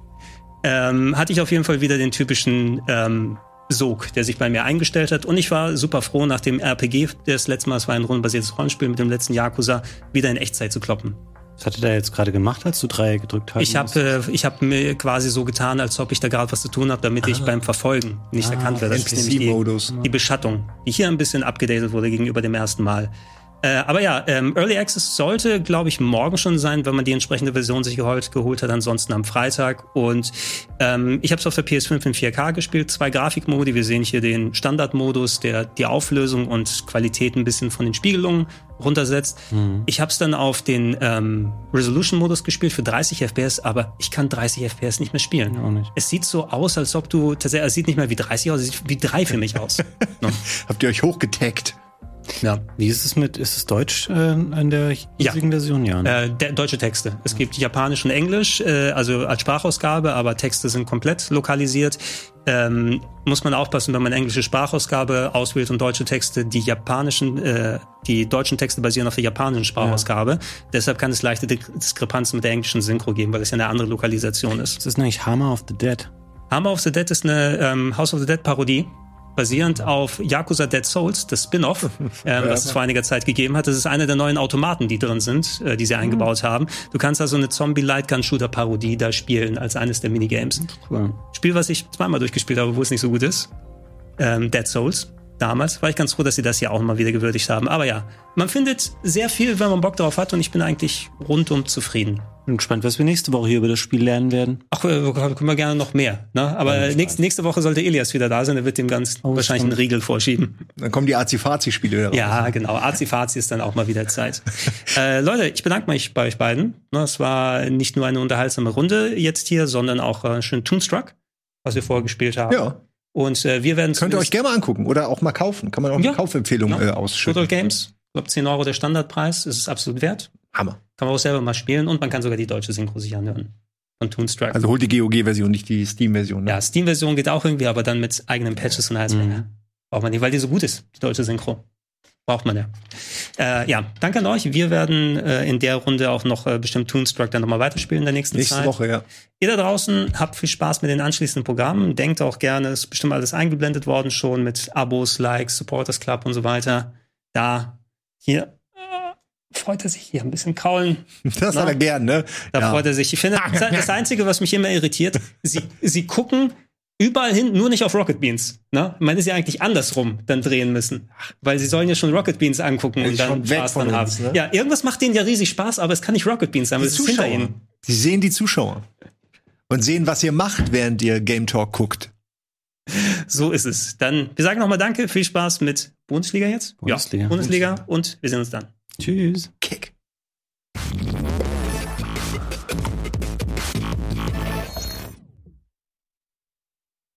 Ähm, hatte ich auf jeden Fall wieder den typischen ähm, Sog, der sich bei mir eingestellt hat. Und ich war super froh, nach dem R P G, das letzte Mal, es war ein rundenbasiertes Rollenspiel mit dem letzten Yakuza, wieder in Echtzeit zu kloppen. Was hat er da jetzt gerade gemacht, als du drei gedrückt hast? Ich habe äh, ich hab mir quasi so getan, als ob ich da gerade was zu tun habe, damit ah. ich beim Verfolgen nicht ah, erkannt werde. Das ist nämlich die, die Beschattung, die hier ein bisschen abgedatet wurde gegenüber dem ersten Mal. Äh, aber ja, ähm, Early Access sollte, glaube ich, morgen schon sein, wenn man die entsprechende Version sich geholt, geholt hat, ansonsten am Freitag. Und ähm, ich habe es auf der P S fünf in vier K gespielt, zwei Grafikmodi. Wir sehen hier den Standardmodus, der die Auflösung und Qualität ein bisschen von den Spiegelungen runtersetzt. Mhm. Ich habe es dann auf den ähm, Resolution-Modus gespielt für dreißig F P S, aber ich kann dreißig F P S nicht mehr spielen. Auch nicht. Es sieht so aus, als ob du tatsächlich, es sieht nicht mehr wie dreißig aus, es sieht wie drei für mich aus. No. Habt ihr euch hochgetaggt? Ja. Wie ist es mit, ist es Deutsch äh, in der hiesigen ja. Version? Ja. Ne? Äh, der, deutsche Texte. Es gibt Japanisch und Englisch, äh, also als Sprachausgabe, aber Texte sind komplett lokalisiert. Ähm, muss man aufpassen, wenn man englische Sprachausgabe auswählt und deutsche Texte. Die japanischen, äh, die deutschen Texte basieren auf der japanischen Sprachausgabe. Ja. Deshalb kann es leichte Diskrepanzen mit der englischen Synchro geben, weil es ja eine andere Lokalisation ist. Das ist nämlich Hammer of the Dead. Hammer of the Dead ist eine ähm, House of the Dead Parodie. Basierend auf Yakuza Dead Souls, das Spin-off, ähm, was es vor einiger Zeit gegeben hat. Das ist einer der neuen Automaten, die drin sind, äh, die sie eingebaut haben. Du kannst also eine Zombie-Lightgun-Shooter-Parodie da spielen als eines der Minigames. Cool. Spiel, was ich zweimal durchgespielt habe, wo es nicht so gut ist. Ähm, Dead Souls. Damals war ich ganz froh, dass sie das hier auch mal wieder gewürdigt haben. Aber ja, man findet sehr viel, wenn man Bock drauf hat, und ich bin eigentlich rundum zufrieden. Bin gespannt, was wir nächste Woche hier über das Spiel lernen werden. Ach, wir können wir gerne noch mehr. Ne? Aber ja, nächste, nächste Woche sollte Elias wieder da sein. Er wird dem ganz oh, wahrscheinlich einen Riegel vorschieben. Dann kommen die Azi-Fazi-Spiele wieder raus. Ja, genau. Azi-Fazi ist dann auch mal wieder Zeit. äh, Leute, ich bedanke mich bei euch beiden. Es war nicht nur eine unterhaltsame Runde jetzt hier, sondern auch äh, schön Toonstruck, was wir vorher gespielt haben. Ja. Und äh, wir werden Könnt ihr euch gerne mal angucken oder auch mal kaufen. Kann man auch ja. eine Kaufempfehlung ja. äh, ausschütten. Total Games. Ich glaube, zehn Euro der Standardpreis. Das ist absolut wert. Hammer. Kann man auch selber mal spielen und man kann sogar die deutsche Synchro sich anhören. Von Toonstruck. Also holt die G O G-Version, nicht die Steam-Version. Ne? Ja, Steam-Version geht auch irgendwie, aber dann mit eigenen Patches und alles. Mhm. Braucht man nicht, weil die so gut ist, die deutsche Synchro. Braucht man ja. Äh, ja, danke an euch. Wir werden äh, in der Runde auch noch äh, bestimmt Toonstruck dann nochmal weiterspielen in der nächsten Nächste Zeit. Nächste Woche, ja. Ihr da draußen habt viel Spaß mit den anschließenden Programmen. Denkt auch gerne, ist bestimmt alles eingeblendet worden schon mit Abos, Likes, Supporters Club und so weiter. Da, hier, freut er sich hier ein bisschen kraulen. Das hat er gern, ne? Da ja. freut er sich. Ich finde, das Einzige, was mich immer irritiert, sie, sie gucken überall hin, nur nicht auf Rocket Beans. Ne? Man ist ja eigentlich andersrum dann drehen müssen. Weil sie sollen ja schon Rocket Beans angucken und dann Spaß dran haben. Ne? Ja, irgendwas macht denen ja riesig Spaß, aber es kann nicht Rocket Beans sein, weil es ist hinter ihnen. Sie sehen die Zuschauer. Und sehen, was ihr macht, während ihr Game Talk guckt. So ist es. Dann, wir sagen nochmal Danke, viel Spaß mit Bundesliga jetzt. Bundesliga. Ja, Bundesliga und wir sehen uns dann. Tschüss. Kick.